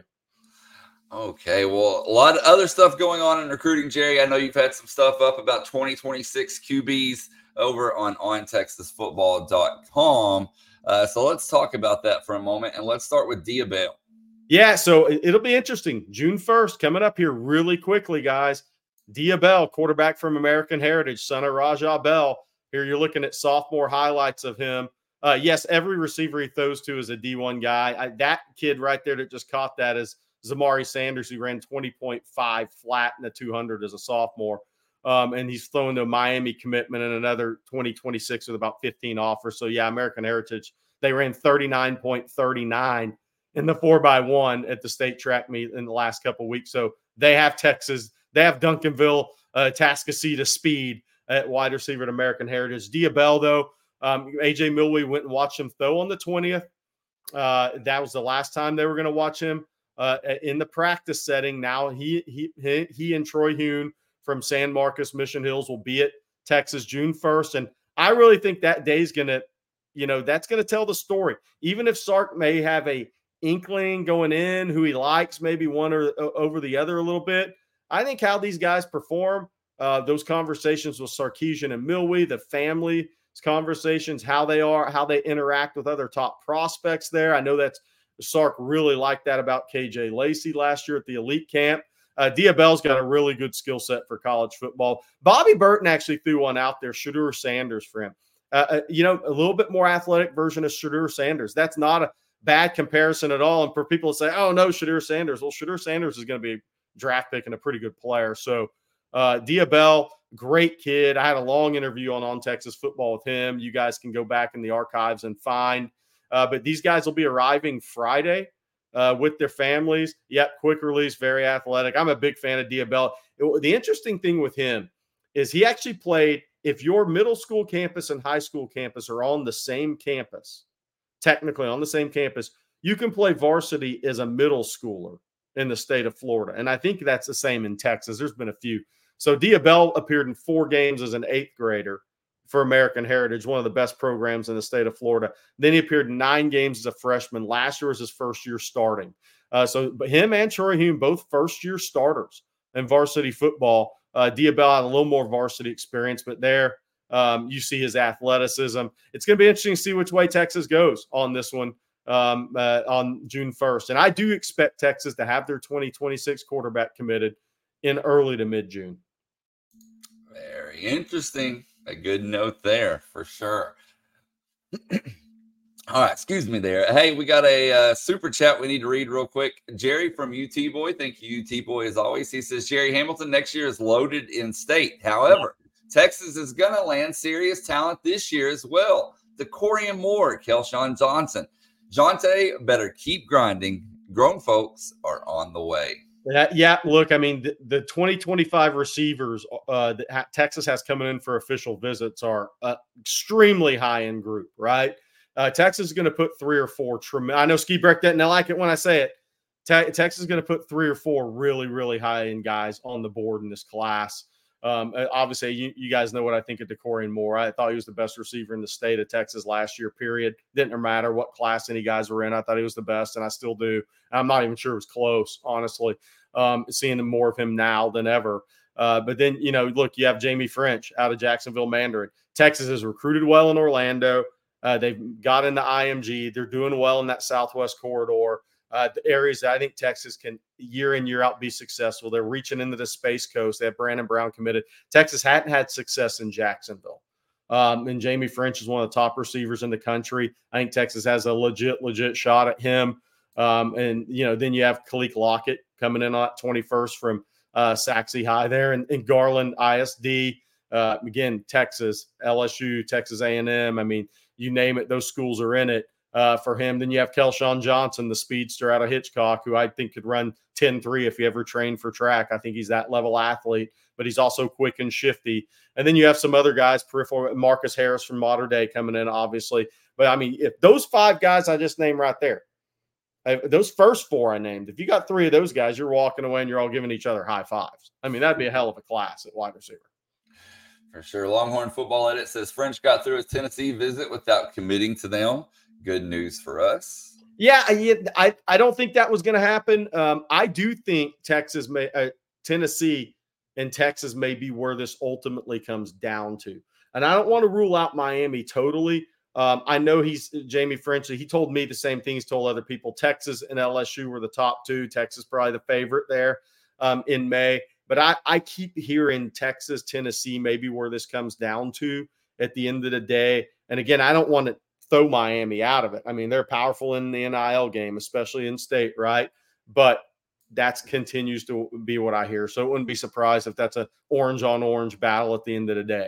Speaker 7: Okay, well, a lot of other stuff going on in recruiting, Jerry. I know you've had some stuff up about twenty twenty-six Q Bs over on on texas football dot com. Uh, so let's talk about that for a moment, and let's start with Dia Bell.
Speaker 4: Yeah, so it'll be interesting. June first, coming up here really quickly, guys. Dia Bell, quarterback from American Heritage, son of Rajah Bell. Here you're looking at sophomore highlights of him. Uh, yes, every receiver he throws to is a D one guy. I, that kid right there that just caught that is Zamari Sanders, who ran twenty point five flat in the two hundred as a sophomore. Um, and he's thrown to a Miami commitment and another twenty twenty-six with about fifteen offers. So, yeah, American Heritage, they ran thirty-nine point three nine in the four by one at the state track meet in the last couple of weeks. So they have Texas. They have Duncanville, uh, Tascasita speed at wide receiver at American Heritage. Dia Bell, though, Um, A J Milwee went and watched him throw on the twentieth. Uh, that was the last time they were going to watch him uh, in the practice setting. Now he he he, he and Troy Hune from San Marcos Mission Hills will be at Texas June first, and I really think that day is going to, you know, that's going to tell the story. Even if Sark may have a inkling going in who he likes, maybe one or over the other a little bit, I think how these guys perform, uh, those conversations with Sarkisian and Milwee, the family conversations, how they are, how they interact with other top prospects there. I know that's Sark really liked that about K J Lacey last year at the elite camp. Uh, Dia Bell's got a really good skill set for college football. Bobby Burton actually threw one out there, Shadur Sanders for him. Uh, uh, you know, a little bit more athletic version of Shadur Sanders. That's not a bad comparison at all. And for people to say, oh, no, Shadur Sanders. Well, Shadur Sanders is going to be a draft pick and a pretty good player. So uh, Dia Bell, great kid. I had a long interview on On Texas Football with him. You guys can go back in the archives and find. Uh, but these guys will be arriving Friday uh, with their families. Yep, quick release, very athletic. I'm a big fan of Dia Bell. It, the interesting thing with him is he actually played, if your middle school campus and high school campus are on the same campus, technically on the same campus, you can play varsity as a middle schooler in the state of Florida. And I think that's the same in Texas. There's been a few. So Dia Bell appeared in four games as an eighth grader for American Heritage, one of the best programs in the state of Florida. Then he appeared in nine games as a freshman. Last year was his first year starting. Uh, so but him and Troy Hune, both first-year starters in varsity football. Uh, Dia Bell had a little more varsity experience, but there um, you see his athleticism. It's going to be interesting to see which way Texas goes on this one um, uh, on June first. And I do expect Texas to have their twenty twenty-six quarterback committed in early to mid-June.
Speaker 7: Very interesting. A good note there for sure. All right, excuse me there. Hey, we got a uh, super chat we need to read real quick. Jerry from U T Boy. Thank you, U T Boy, as always. He says, Jerry Hamilton next year is loaded in state. However, Texas is going to land serious talent this year as well. DeCorian Moore, Kelshawn Johnson. Jonte better keep grinding. Grown folks are on the way.
Speaker 4: Yeah, yeah, look, I mean, the, the twenty twenty-five receivers uh, that ha- Texas has coming in for official visits are uh, extremely high-end group, right? Uh, Texas is going to put three or four. Trem- I know Ski Breck doesn't like it when I say it. Te- Texas is going to put three or four really, really high-end guys on the board in this class. Um, obviously, you, you guys know what I think of DeCorian Moore. I thought he was the best receiver in the state of Texas last year, period. Didn't matter what class any guys were in. I thought he was the best, and I still do. I'm not even sure it was close, honestly, um, seeing more of him now than ever. Uh, but then, you know, look, you have Jamie French out of Jacksonville Mandarin. Texas has recruited well in Orlando. Uh, they've got into I M G. They're doing well in that Southwest corridor. Uh, the areas that I think Texas can year in, year out be successful. They're reaching into the Space Coast. They have Brandon Brown committed. Texas hadn't had success in Jacksonville. Um, and Jamie French is one of the top receivers in the country. I think Texas has a legit, legit shot at him. Um, and, you know, then you have Khaleke Lockett coming in on twenty-first from uh, Saxey High there. And, and Garland I S D, uh, again, Texas, L S U, Texas A and M. I mean, you name it, those schools are in it. Uh, for him. Then you have Kelshawn Johnson, the speedster out of Hitchcock, who I think could run ten three if he ever trained for track. I think he's that level athlete, but he's also quick and shifty. And then you have some other guys, peripheral, Marcus Harris from Mater Dei coming in, obviously. But, I mean, if those five guys I just named right there, those first four I named, if you got three of those guys, you're walking away and you're all giving each other high fives. I mean, that'd be a hell of a class at wide receiver.
Speaker 7: For sure. Longhorn Football Edit says French got through his Tennessee visit without committing to them. Good news for us.
Speaker 4: Yeah, I I don't think that was going to happen. Um, I do think Texas may, uh, Tennessee and Texas may be where this ultimately comes down to. And I don't want to rule out Miami totally. Um, I know he's Jamie French. He told me the same thing he's told other people. Texas and L S U were the top two. Texas probably the favorite there um, in May. But I, I keep hearing Texas, Tennessee, maybe where this comes down to at the end of the day. And again, I don't want to throw Miami out of it. I mean, they're powerful in the N I L game, especially in state, right? But that continues to be what I hear. So it wouldn't be surprised if that's an orange on orange battle at the end of the day.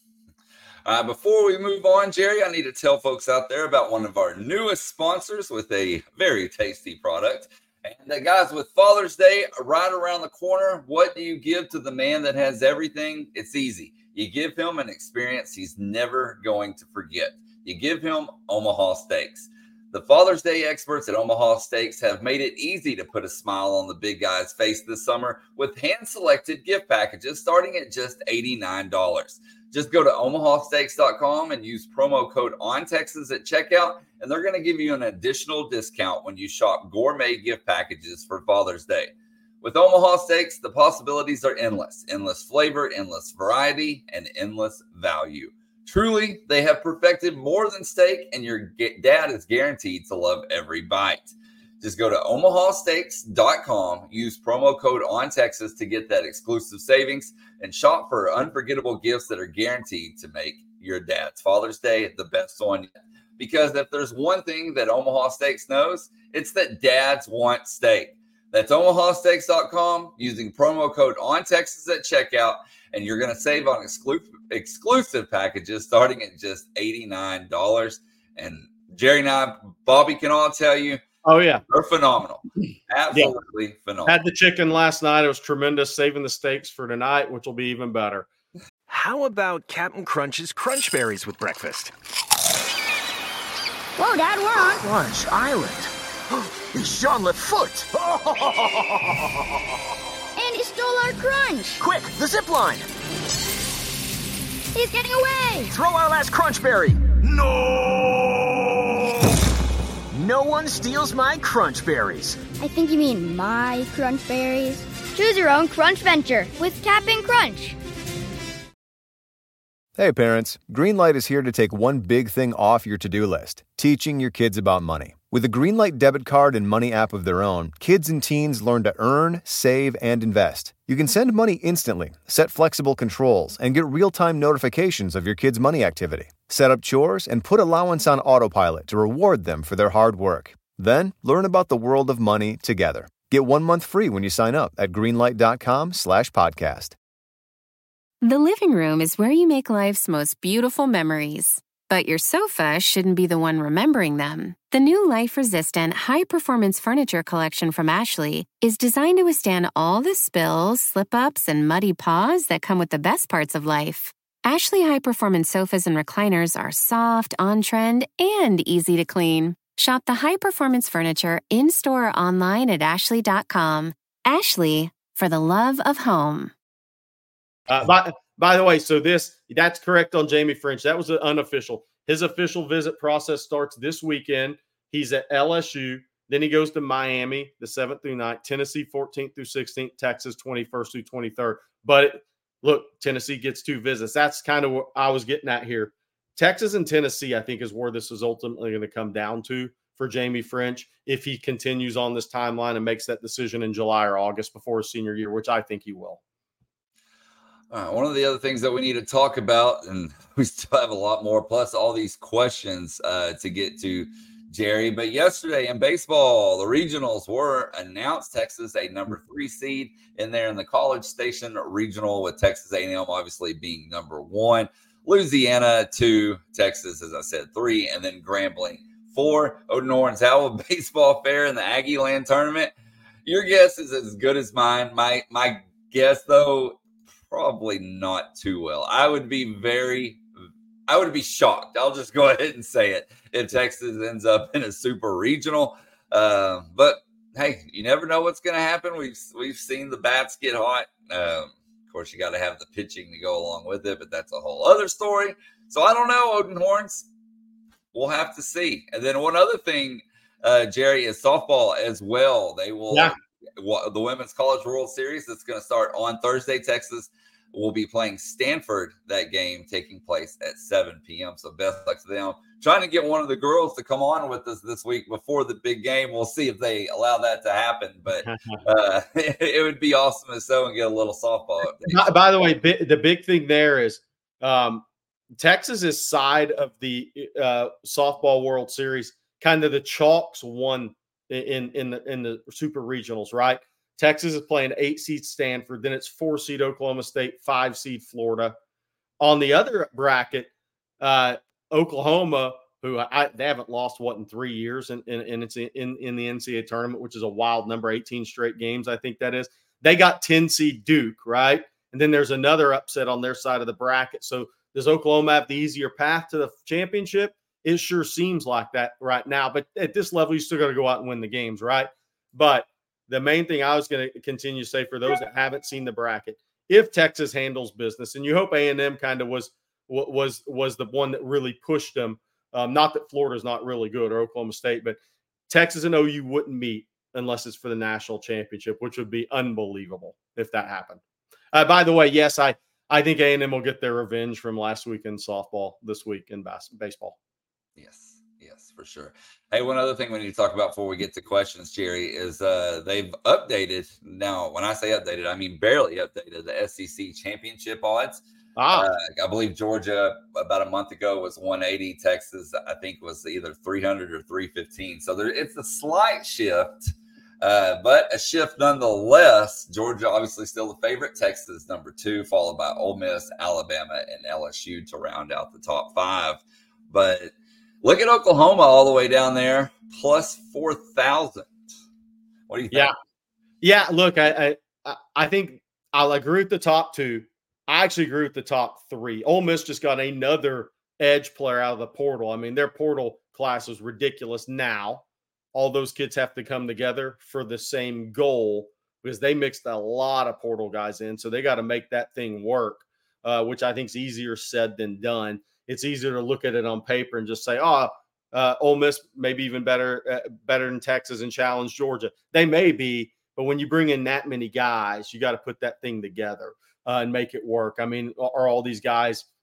Speaker 7: Uh, before we move on, Jerry, I need to tell folks out there about one of our newest sponsors with a very tasty product. And uh, guys, with Father's Day right around the corner, what do you give to the man that has everything? It's easy. You give him an experience he's never going to forget. You give him Omaha Steaks. The Father's Day experts at Omaha Steaks have made it easy to put a smile on the big guy's face this summer with hand-selected gift packages starting at just eighty-nine dollars. Just go to omaha steaks dot com and use promo code ONTEXAS at checkout, and they're going to give you an additional discount when you shop gourmet gift packages for Father's Day. With Omaha Steaks, the possibilities are endless. Endless flavor, endless variety, and endless value. Truly, they have perfected more than steak, and your dad is guaranteed to love every bite. Just go to omaha steaks dot com, use promo code ONTEXAS to get that exclusive savings, and shop for unforgettable gifts that are guaranteed to make your dad's Father's Day the best one yet. Because if there's one thing that Omaha Steaks knows, it's that dads want steak. That's omaha steaks dot com, using promo code ONTEXAS at checkout, and you're going to save on exclusive exclusive packages starting at just eighty-nine dollars. And Jerry and I, Bobby, can all tell you,
Speaker 4: oh, yeah,
Speaker 7: they're phenomenal. Absolutely yeah. phenomenal.
Speaker 4: Had the chicken last night. It was tremendous. Saving the steaks for tonight, which will be even better.
Speaker 1: How about Captain Crunch's Crunch Berries with breakfast?
Speaker 2: Whoa, Dad, we're on
Speaker 3: Crunch Island. It's Jean Lafoot.
Speaker 2: And he stole our crunch.
Speaker 3: Quick, the zip line.
Speaker 2: He's getting away.
Speaker 3: Throw our last crunch berry. No! No one steals my crunch berries.
Speaker 2: I think you mean my crunch berries. Choose your own crunch venture with Cap'n Crunch.
Speaker 9: Hey parents, Greenlight is here to take one big thing off your to-do list, teaching your kids about money. With a Greenlight debit card and money app of their own, kids and teens learn to earn, save, and invest. You can send money instantly, set flexible controls, and get real-time notifications of your kids' money activity. Set up chores and put allowance on autopilot to reward them for their hard work. Then, learn about the world of money together. Get one month free when you sign up at greenlight.com slash podcast.
Speaker 6: The living room is where you make life's most beautiful memories. But your sofa shouldn't be the one remembering them. The new life-resistant, high-performance furniture collection from Ashley is designed to withstand all the spills, slip-ups, and muddy paws that come with the best parts of life. Ashley high-performance sofas and recliners are soft, on-trend, and easy to clean. Shop the high-performance furniture in-store or online at ashley dot com. Ashley, for the love of home.
Speaker 4: Uh, by, by the way, so this, that's correct on Jamie French. That was unofficial. His official visit process starts this weekend. He's at L S U. Then he goes to Miami the seventh through ninth, Tennessee fourteenth through sixteenth, Texas twenty-first through twenty-third. But it, look, Tennessee gets two visits. That's kind of what I was getting at here. Texas and Tennessee, I think, is where this is ultimately going to come down to for Jamie French if he continues on this timeline and makes that decision in July or August before his senior year, which I think he will.
Speaker 7: Uh, one of the other things that we need to talk about, and we still have a lot more, plus all these questions uh, to get to, Jerry. But yesterday in baseball, the regionals were announced. Texas, a number three seed in there in the College Station regional, with Texas A and M obviously being number one. Louisiana, two. Texas, as I said, three. And then Grambling, four. Odin Horns, how will baseball fare in the Aggie Land tournament? Your guess is as good as mine. My, my guess, though, probably not too well. I would be very, I would be shocked. I'll just go ahead and say it if Texas ends up in a super regional. Uh, but hey, you never know what's going to happen. We've we've seen the bats get hot. Um, of course, you got to have the pitching to go along with it, but that's a whole other story. So I don't know, Odin Horns. We'll have to see. And then one other thing, uh, Jerry, is softball as well. They will. Yeah. The Women's College World Series that's going to start on Thursday. Texas will be playing Stanford, that game taking place at seven p.m. So best luck to them. Trying to get one of the girls to come on with us this week before the big game. We'll see if they allow that to happen. But uh, it would be awesome if so and get a little softball update.
Speaker 4: By the way, the big thing there is um, Texas's side of the uh, softball World Series, kind of the Chalks won in in the in the super regionals, right? Texas is playing eight seed Stanford, then it's four seed Oklahoma State, five seed Florida. On the other bracket, uh, Oklahoma, who I, they haven't lost what in three years, and in, in, in it's in in the N C double A tournament, which is a wild number, eighteen straight games, I think that is. They got ten seed Duke, right? And then there's another upset on their side of the bracket. So does Oklahoma have the easier path to the championship? It sure seems like that right now. But at this level, you still got to go out and win the games, right? But the main thing I was going to continue to say for those that haven't seen the bracket, if Texas handles business, and you hope A and M kind of was was was the one that really pushed them. Um, not that Florida's not really good or Oklahoma State, but Texas and O U wouldn't meet unless it's for the national championship, which would be unbelievable if that happened. Uh, by the way, yes, I I think A and M will get their revenge from last week in softball this week in bas- baseball.
Speaker 7: Yes, yes, for sure. Hey, one other thing we need to talk about before we get to questions, Jerry, is uh, they've updated. Now, when I say updated, I mean barely updated the S E C championship odds. Ah. Uh, I believe Georgia about a month ago was one eighty. Texas, I think, was either three hundred or three fifteen. So there, it's a slight shift, uh, but a shift nonetheless. Georgia obviously still the favorite. Texas number two, followed by Ole Miss, Alabama, and L S U to round out the top five. But look at Oklahoma all the way down there, plus four thousand. What do you think?
Speaker 4: Yeah. Yeah, look, I, I I think I'll agree with the top two. I actually agree with the top three. Ole Miss just got another edge player out of the portal. I mean, their portal class is ridiculous now. All those kids have to come together for the same goal because they mixed a lot of portal guys in. So they got to make that thing work, uh, which I think is easier said than done. It's easier to look at it on paper and just say, oh, uh, Ole Miss maybe even better, uh, better than Texas and challenge Georgia. They may be, but when you bring in that many guys, you got to put that thing together uh, and make it work. I mean, are all these guys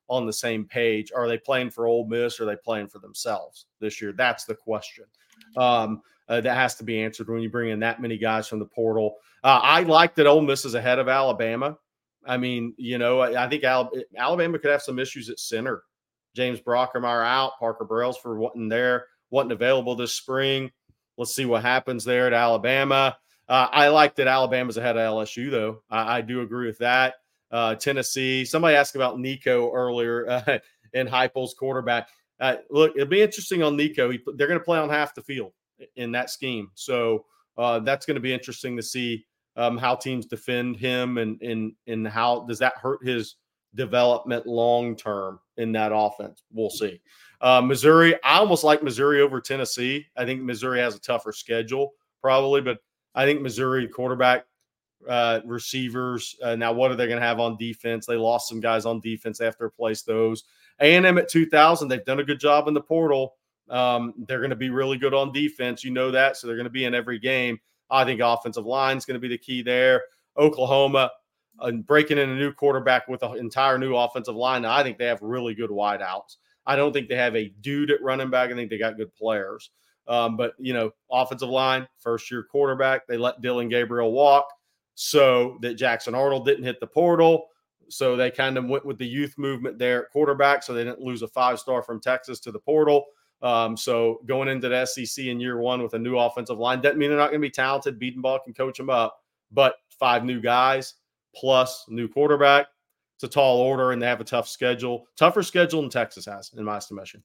Speaker 4: on the same page. Are they playing for Ole Miss, or are they playing for themselves this year? That's the question. Um, uh, that has to be answered when you bring in that many guys from the portal. Uh, I like that Ole Miss is ahead of Alabama. I mean, you know, I, I think Alabama could have some issues at center. James Brockermeyer out, Parker Brailsford wasn't there, wasn't available this spring. Let's see what happens there at Alabama. Uh, I like that Alabama's ahead of L S U, though. I, I do agree with that. Uh, Tennessee. Somebody asked about Nico earlier uh, in Heupel's quarterback. Uh, look, it'll be interesting on Nico. He, they're going to play on half the field in that scheme. So uh, that's going to be interesting to see um, how teams defend him and, and, and how does that hurt his development long-term in that offense. We'll see. Uh, Missouri, I almost like Missouri over Tennessee. I think Missouri has a tougher schedule probably, but I think Missouri quarterback, uh, receivers. Uh, now, what are they going to have on defense? They lost some guys on defense after replaced those. A and M at two thousand, they've done a good job in the portal. Um, they're going to be really good on defense. You know that. So they're going to be in every game. I think offensive line is going to be the key there. Oklahoma, uh, breaking in a new quarterback with an entire new offensive line. Now, I think they have really good wideouts. I don't think they have a dude at running back. I think they got good players. Um, but, you know, offensive line, first-year quarterback, they let Dylan Gabriel walk so that Jackson Arnold didn't hit the portal. So they kind of went with the youth movement there at quarterback, so they didn't lose a five-star from Texas to the portal. Um, so going into the S E C in year one with a new offensive line doesn't mean they're not going to be talented. Biedenbach can coach them up, but five new guys plus new quarterback, it's a tall order, and they have a tough schedule. Tougher schedule than Texas has, in my estimation.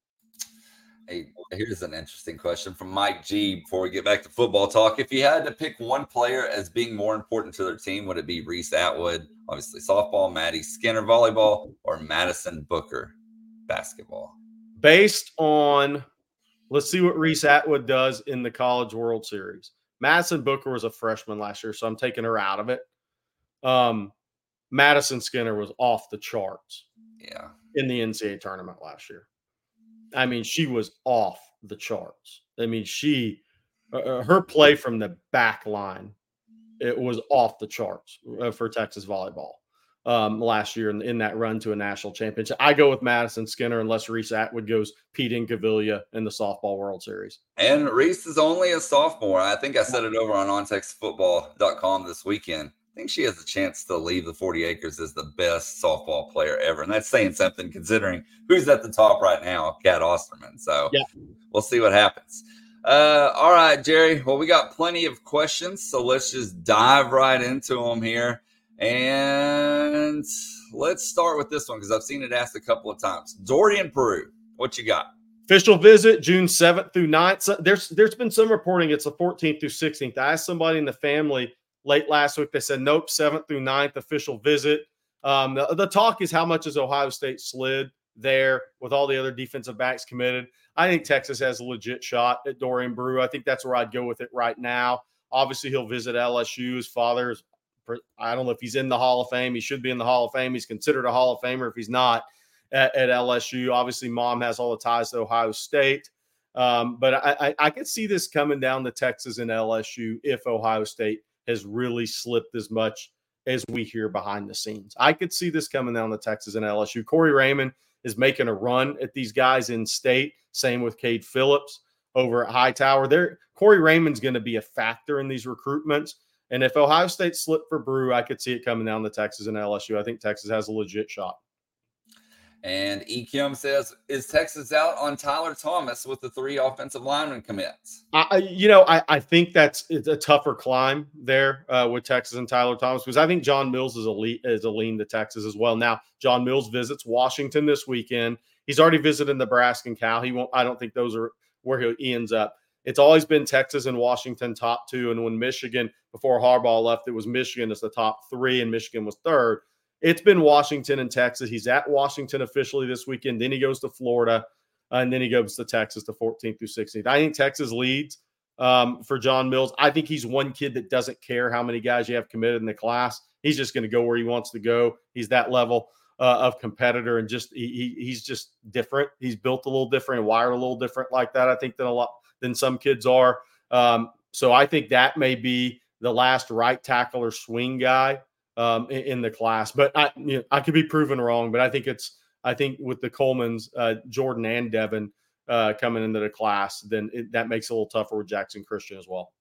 Speaker 7: Hey, here's an interesting question from Mike G. Before we get back to football talk. If you had to pick one player as being more important to their team, would it be Reese Atwood, obviously softball, Maddie Skinner, volleyball, or Madison Booker, basketball?
Speaker 4: Based on, let's see what Reese Atwood does in the College World Series. Madison Booker was a freshman last year, so I'm taking her out of it. Um, Madison Skinner was off the charts
Speaker 7: yeah,
Speaker 4: in the N C double A tournament last year. I mean, she was off the charts. I mean, she, uh, her play from the back line, it was off the charts uh, for Texas volleyball um, last year in, in that run to a national championship. I go with Madison Skinner unless Reese Atwood goes Pete Incaviglia in the softball World Series.
Speaker 7: And Reese is only a sophomore. I think I said it over on on texas football dot com this weekend. I think she has a chance to leave the forty acres as the best softball player ever. And that's saying something considering who's at the top right now, Kat Osterman. So
Speaker 4: yeah.
Speaker 7: We'll see what happens. Uh, all right, Jerry. Well, we got plenty of questions, so let's just dive right into them here. And let's start with this one because I've seen it asked a couple of times. Dorian Peru, what you got?
Speaker 4: Official visit June seventh through ninth. So there's there's been some reporting it's the fourteenth through sixteenth. I asked somebody in the family late last week. They said, nope, seventh through ninth official visit. Um, the, the talk is how much is Ohio State slid there with all the other defensive backs committed. I think Texas has a legit shot at Dorian Brew. I think that's where I'd go with it right now. Obviously, he'll visit L S U. His father's, I don't know if he's in the Hall of Fame. He should be in the Hall of Fame. He's considered a Hall of Famer if he's not at, at L S U. Obviously, mom has all the ties to Ohio State. Um, but I, I, I could see this coming down to Texas and L S U if Ohio State has really slipped as much as we hear behind the scenes. I could see this coming down to Texas and L S U. Corey Raymond is making a run at these guys in state. Same with Cade Phillips over at Hightower. There, Corey Raymond's going to be a factor in these recruitments. And if Ohio State slipped for Brew, I could see it coming down to Texas and L S U. I think Texas has a legit shot.
Speaker 7: And E. Kim says, is Texas out on Tyler Thomas with the three offensive lineman commits?
Speaker 4: I, you know, I, I think that's it's a tougher climb there uh, with Texas and Tyler Thomas because I think John Mills is a, lead, is a lean to Texas as well. Now, John Mills visits Washington this weekend. He's already visited Nebraska and Cal. He won't. I don't think those are where he ends up. It's always been Texas and Washington top two. And when Michigan, before Harbaugh left, it was Michigan as the top three and Michigan was third. It's been Washington and Texas. He's at Washington officially this weekend. Then he goes to Florida, uh, and then he goes to Texas the fourteenth through sixteenth. I think Texas leads um, for John Mills. I think he's one kid that doesn't care how many guys you have committed in the class. He's just going to go where he wants to go. He's that level uh, of competitor, and just he, he he's just different. He's built a little different and wired a little different like that, I think, than a lot than some kids are. Um, so I think that may be the last right tackle or swing guy Um, in, in the class, but I, you know, I could be proven wrong. But I think it's I think with the Colemans, uh, Jordan and Devin uh, coming into the class, then it, that makes it a little tougher with Jackson Christian as well.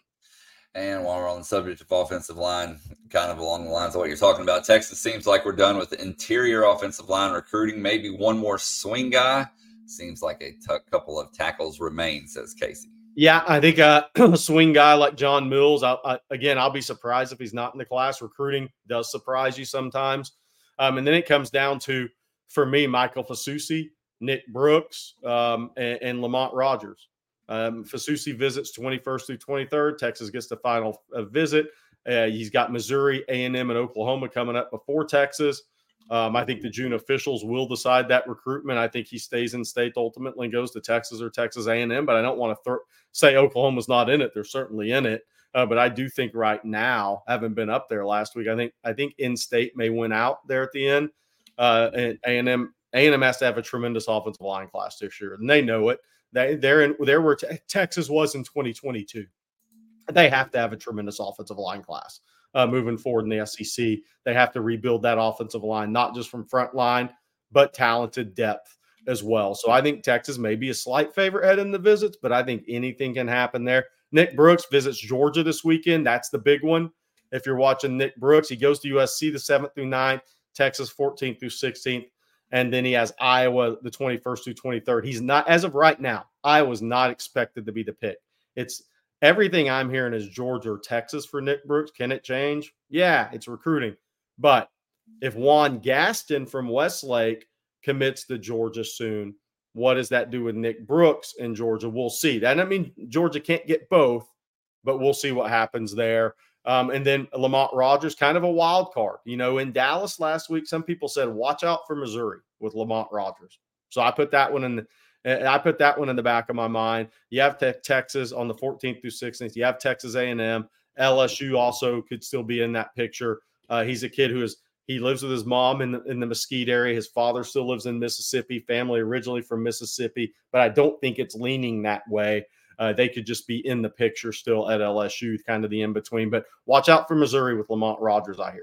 Speaker 7: And while we're on the subject of offensive line, kind of along the lines of what you're talking about, Texas seems like we're done with the interior offensive line recruiting. Maybe one more swing guy. Seems like a t- couple of tackles remain, says Casey.
Speaker 4: Yeah, I think uh, a swing guy like John Mills, I, I, again, I'll be surprised if he's not in the class. Recruiting does surprise you sometimes. Um, and then it comes down to, for me, Michael Fasusi, Nick Brooks, um, and, and Lamont Rogers. Um, Fasusi visits twenty-first through twenty-third. Texas gets the final uh, visit. Uh, he's got Missouri, A and M, and Oklahoma coming up before Texas. Um, I think the June officials will decide that recruitment. I think he stays in state ultimately and goes to Texas or Texas A and M, but I don't want to th- say Oklahoma's not in it. They're certainly in it. Uh, but I do think right now, having been up there last week, I think I think in-state may win out there at the end. Uh, and A and M A and M has to have a tremendous offensive line class this year, and they know it. They they're in they're where te- Texas was in twenty twenty-two. They have to have a tremendous offensive line class uh, moving forward in the S E C. They have to rebuild that offensive line, not just from front line, but talented depth as well. So I think Texas may be a slight favorite heading the visits, but I think anything can happen there. Nick Brooks visits Georgia this weekend. That's the big one. If you're watching Nick Brooks, he goes to U S C the seventh through ninth, Texas fourteenth through sixteenth. And then he has Iowa the twenty-first through twenty-third. He's not, as of right now, Iowa's not expected to be the pick. It's everything I'm hearing is Georgia or Texas for Nick Brooks. Can it change? Yeah, it's recruiting. But if Juan Gaston from Westlake commits to Georgia soon, what does that do with Nick Brooks in Georgia? We'll see. That doesn't mean Georgia can't get both, but we'll see what happens there. Um, and then Lamont Rogers, kind of a wild card. You know, in Dallas last week, some people said, watch out for Missouri with Lamont Rogers. So I put that one in the, I put that one in the back of my mind. You have te- Texas on the fourteenth through sixteenth. You have Texas A and M. L S U also could still be in that picture. Uh, he's a kid who is, he lives with his mom in the, in the Mesquite area. His father still lives in Mississippi, family originally from Mississippi, but I don't think it's leaning that way. Uh, they could just be in the picture still at L S U, kind of the in-between. But watch out for Missouri with Lamont Rogers, I hear.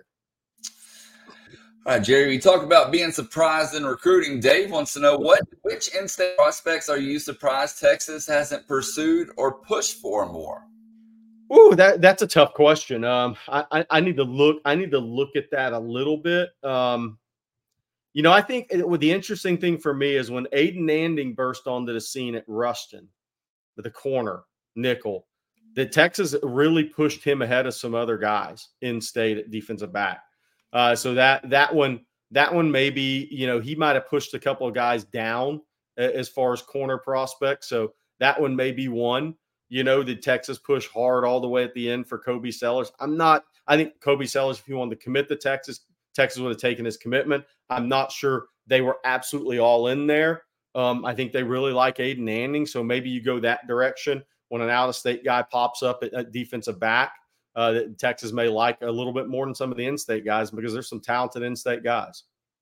Speaker 7: All right, Jerry, we talk about being surprised in recruiting. Dave wants to know, what which in-state prospects are you surprised Texas hasn't pursued or pushed for more?
Speaker 4: Ooh, that that's a tough question. Um, I, I, I need to look. I need to look at that a little bit. Um, you know, I think it, well, the interesting thing for me is when Aiden Anding burst onto the scene at Ruston, with the corner nickel, that Texas really pushed him ahead of some other guys in state at defensive back. Uh, so that that one that one maybe, you know, he might have pushed a couple of guys down as far as corner prospects. So that one may be one. You know, did Texas push hard all the way at the end for Kobe Sellers? I'm not. I think Kobe Sellers, if he wanted to commit to Texas, Texas would have taken his commitment. I'm not sure they were absolutely all in there. Um, I think they really like Aiden Anding, so maybe you go that direction when an out-of-state guy pops up at, at defensive back. Uh, that Texas may like a little bit more than some of the in-state guys because there's some talented in-state guys.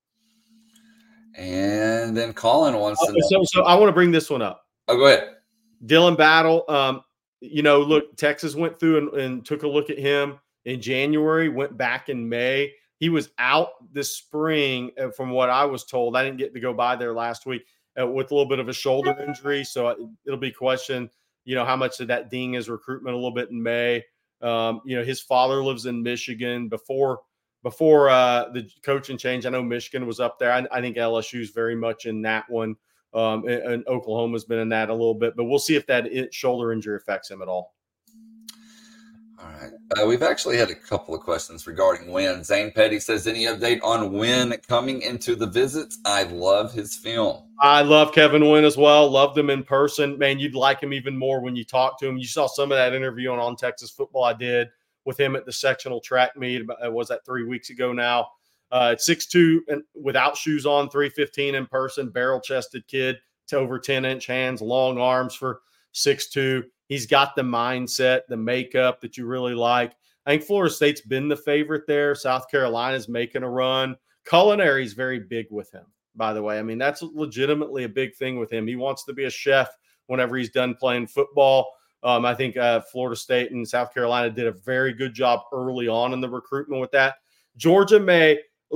Speaker 7: And then Colin wants
Speaker 4: uh,
Speaker 7: to know.
Speaker 4: So, so I want to bring this one up.
Speaker 7: Oh, go ahead.
Speaker 4: Dylan Battle, um, you know, look, Texas went through and, and took a look at him in January, went back in May. He was out this spring, uh, from what I was told. I didn't get to go by there last week uh, with a little bit of a shoulder injury. So it'll be questioned, you know, how much did that ding his recruitment a little bit in May. Um, you know, his father lives in Michigan. Before before uh, the coaching change, I know Michigan was up there. I, I think L S U is very much in that one. Um, and, and Oklahoma's been in that a little bit, but we'll see if that it, shoulder injury affects him at all.
Speaker 7: All right. Uh, we've actually had a couple of questions regarding Wynn. Zane Petty says, any update on Wynn coming into the visits? I love his film.
Speaker 4: I love Kevin Wynn as well. Loved him in person. Man, you'd like him even more when you talk to him. You saw some of that interview on, on Texas Football I did with him at the sectional track meet. About, was that three weeks ago now? Uh, at six two and without shoes on, three fifteen in person, barrel-chested kid to over ten-inch hands, long arms for six two. He's got the mindset, the makeup that you really like. I think Florida State's been the favorite there. South Carolina's making a run. Culinary is very big with him, by the way. I mean, that's legitimately a big thing with him. He wants to be a chef whenever he's done playing football. Um, I think uh, Florida State and South Carolina did a very good job early on in the recruitment with that. Georgia may – look,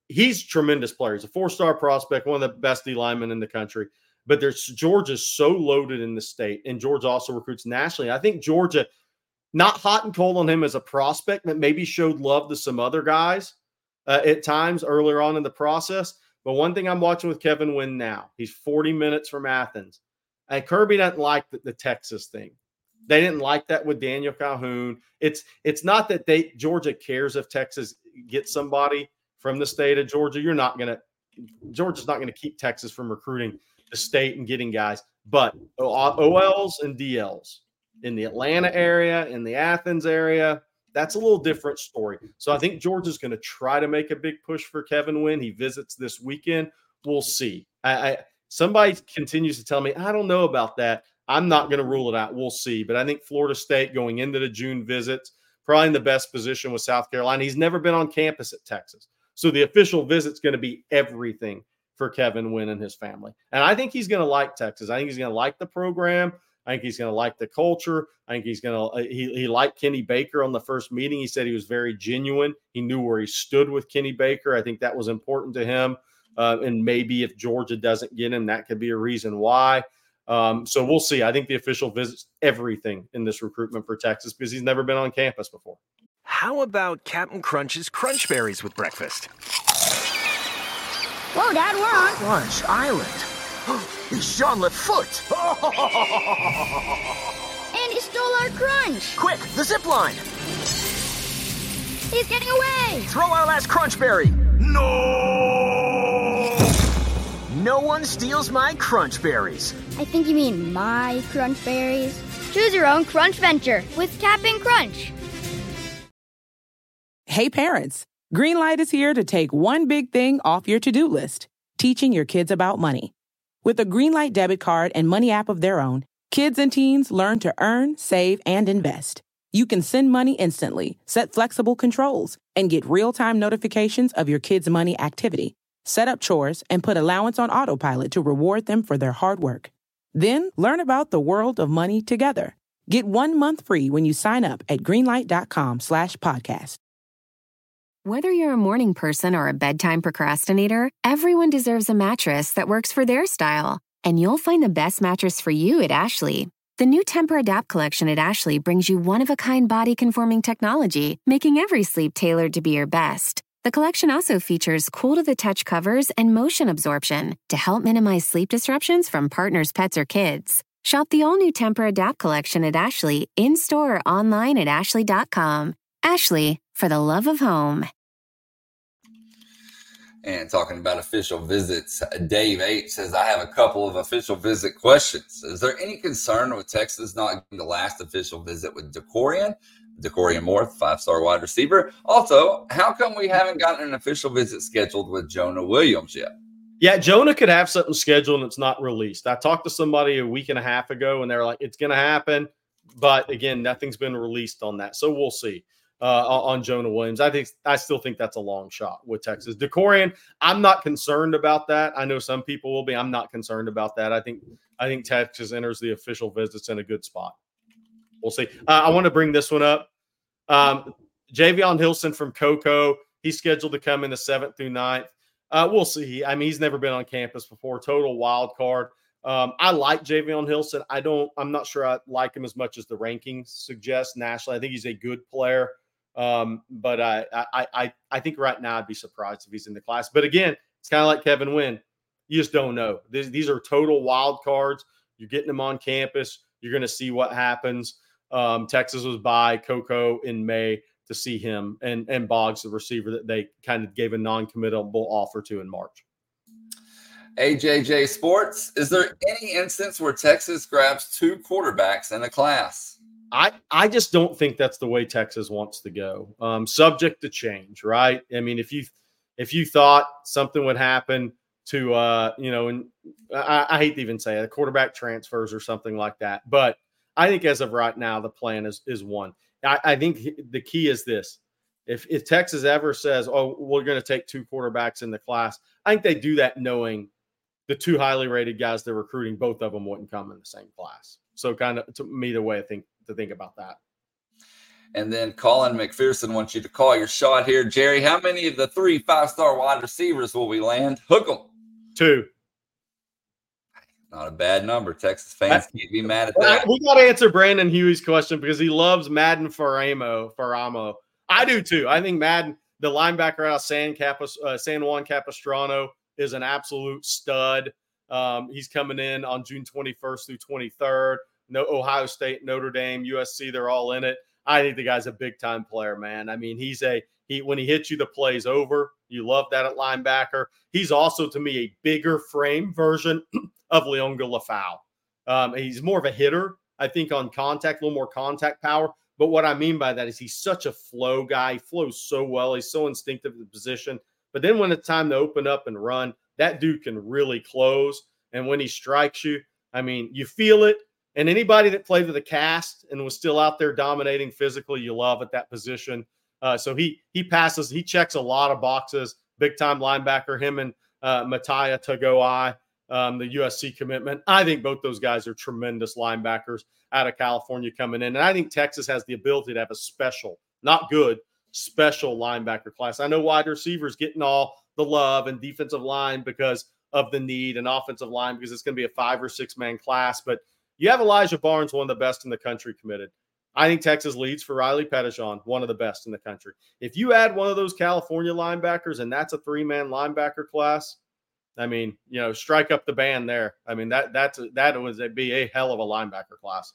Speaker 4: he's a tremendous player. He's a four-star prospect, one of the best D linemen in the country. But there's Georgia's so loaded in the state, and Georgia also recruits nationally. I think Georgia, not hot and cold on him as a prospect, but maybe showed love to some other guys uh, at times earlier on in the process. But one thing I'm watching with Kevin Wynn now, he's forty minutes from Athens. And Kirby doesn't like the, the Texas thing. They didn't like that with Daniel Calhoun. It's it's not that they Georgia cares if Texas gets somebody from the state of Georgia. You're not going to – Georgia's not going to keep Texas from recruiting the state and getting guys. But O Ls and D Ls in the Atlanta area, in the Athens area, that's a little different story. So I think Georgia's going to try to make a big push for Kevin Wynn. He visits this weekend. We'll see. I, I Somebody continues to tell me, I don't know about that. I'm not going to rule it out. We'll see. But I think Florida State going into the June visits, probably in the best position with South Carolina. He's never been on campus at Texas. So the official visit's going to be everything for Kevin Wynn and his family. And I think he's going to like Texas. I think he's going to like the program. I think he's going to like the culture. I think he's going to he, – he liked Kenny Baker on the first meeting. He said he was very genuine. He knew where he stood with Kenny Baker. I think that was important to him. Uh, and maybe if Georgia doesn't get him, that could be a reason why. Um, so we'll see. I think the official visit's everything in this recruitment for Texas because he's never been on campus before.
Speaker 1: How about Captain Crunch's Crunch Berries with breakfast?
Speaker 2: Whoa, Dad, we're on
Speaker 3: Crunch Island. He's Sean LeFoot.
Speaker 2: And he stole our crunch.
Speaker 3: Quick, the zip line.
Speaker 2: He's getting away.
Speaker 3: Throw our last Crunch Berry. No! No one steals my Crunch Berries.
Speaker 2: I think you mean my Crunch Berries. Choose your own Crunch venture with Cap'n Crunch.
Speaker 5: Hey parents, Greenlight is here to take one big thing off your to-do list, teaching your kids about money. With a Greenlight debit card and money app of their own, kids and teens learn to earn, save, and invest. You can send money instantly, set flexible controls, and get real-time notifications of your kids' money activity. Set up chores and put allowance on autopilot to reward them for their hard work. Then learn about the world of money together. Get one month free when you sign up at greenlight.com slash podcast.
Speaker 6: Whether you're a morning person or a bedtime procrastinator, everyone deserves a mattress that works for their style. And you'll find the best mattress for you at Ashley. The new Temper-Adapt collection at Ashley brings you one-of-a-kind body-conforming technology, making every sleep tailored to be your best. The collection also features cool-to-the-touch covers and motion absorption to help minimize sleep disruptions from partners, pets, or kids. Shop the all-new Temper-Adapt collection at Ashley, in-store or online at ashley dot com. Ashley, for the love of home.
Speaker 7: And talking about official visits, Dave H says, I have a couple of official visit questions. Is there any concern with Texas not getting the last official visit with DeCorian? DeCorian Moore, five-star wide receiver. Also, how come we haven't gotten an official visit scheduled with Jonah Williams yet?
Speaker 4: Yeah, Jonah could have something scheduled and it's not released. I talked to somebody a week and a half ago and they're like, it's going to happen. But again, nothing's been released on that. So we'll see. Uh, on Jonah Williams. I think I still think that's a long shot with Texas. DeCorian, I'm not concerned about that. I know some people will be. I'm not concerned about that. I think I think Texas enters the official visits in a good spot. We'll see. Uh, I want to bring this one up. Um, Javion Hilson from Cocoa, he's scheduled to come in the seventh through ninth. Uh, we'll see. I mean, he's never been on campus before. Total wild card. Um, I like Javion Hilson. I don't. I'm not sure I like him as much as the rankings suggest nationally. I think he's a good player. Um, but I, I, I, I think right now I'd be surprised if he's in the class. But again, it's kind of like Kevin Wynn. You just don't know. These, these are total wild cards. You're getting them on campus. You're going to see what happens. Um, Texas was by Cocoa in May to see him, and, and Boggs, the receiver that they kind of gave a non-committable offer to in March.
Speaker 7: A J J Sports, is there any instance where Texas grabs two quarterbacks in a class?
Speaker 4: I, I just don't think that's the way Texas wants to go. Um, subject to change, right? I mean, if you if you thought something would happen to, uh, you know, and I, I hate to even say it, quarterback transfers or something like that, but I think as of right now, the plan is is one. I, I think the key is this: if if Texas ever says, "Oh, we're going to take two quarterbacks in the class," I think they do that knowing the two highly rated guys they're recruiting, both of them wouldn't come in the same class. So, kind of to me, the way I think. to think about that.
Speaker 7: And then Colin McPherson wants you to call your shot here. Jerry, how many of the three five-star wide receivers will we land? Hook them.
Speaker 4: Two.
Speaker 7: Not a bad number. Texas fans can't be mad at that.
Speaker 4: We got to answer Brandon Huey's question because he loves Madden Faramo. Faramo. I do too. I think Madden, the linebacker out of San, Capis, uh, San Juan Capistrano, is an absolute stud. Um, he's coming in on June twenty-first through twenty-third. No, Ohio State, Notre Dame, U S C, they're all in it. I think the guy's a big-time player, man. I mean, he's a he when he hits you, the play's over. You love that at linebacker. He's also, to me, a bigger frame version of Leonga Lafau. Um, he's more of a hitter, I think, on contact, a little more contact power. But what I mean by that is he's such a flow guy. He flows so well. He's so instinctive in the position. But then when it's time to open up and run, that dude can really close. And when he strikes you, I mean, you feel it. And anybody that played with a cast and was still out there dominating physically, you love at that position. Uh, so he he passes, he checks a lot of boxes. Big-time linebacker, him and uh, Mattia Tagoai, um, the U S C commitment. I think both those guys are tremendous linebackers out of California coming in. And I think Texas has the ability to have a special, not good, special linebacker class. I know wide receivers getting all the love and defensive line because of the need, and offensive line because it's going to be a five- or six-man class. But you have Elijah Barnes, one of the best in the country, committed. I think Texas leads for Riley Pettijohn, one of the best in the country. If you add one of those California linebackers and that's a three-man linebacker class, I mean, you know, strike up the band there. I mean, that that's a, that would be a hell of a linebacker class.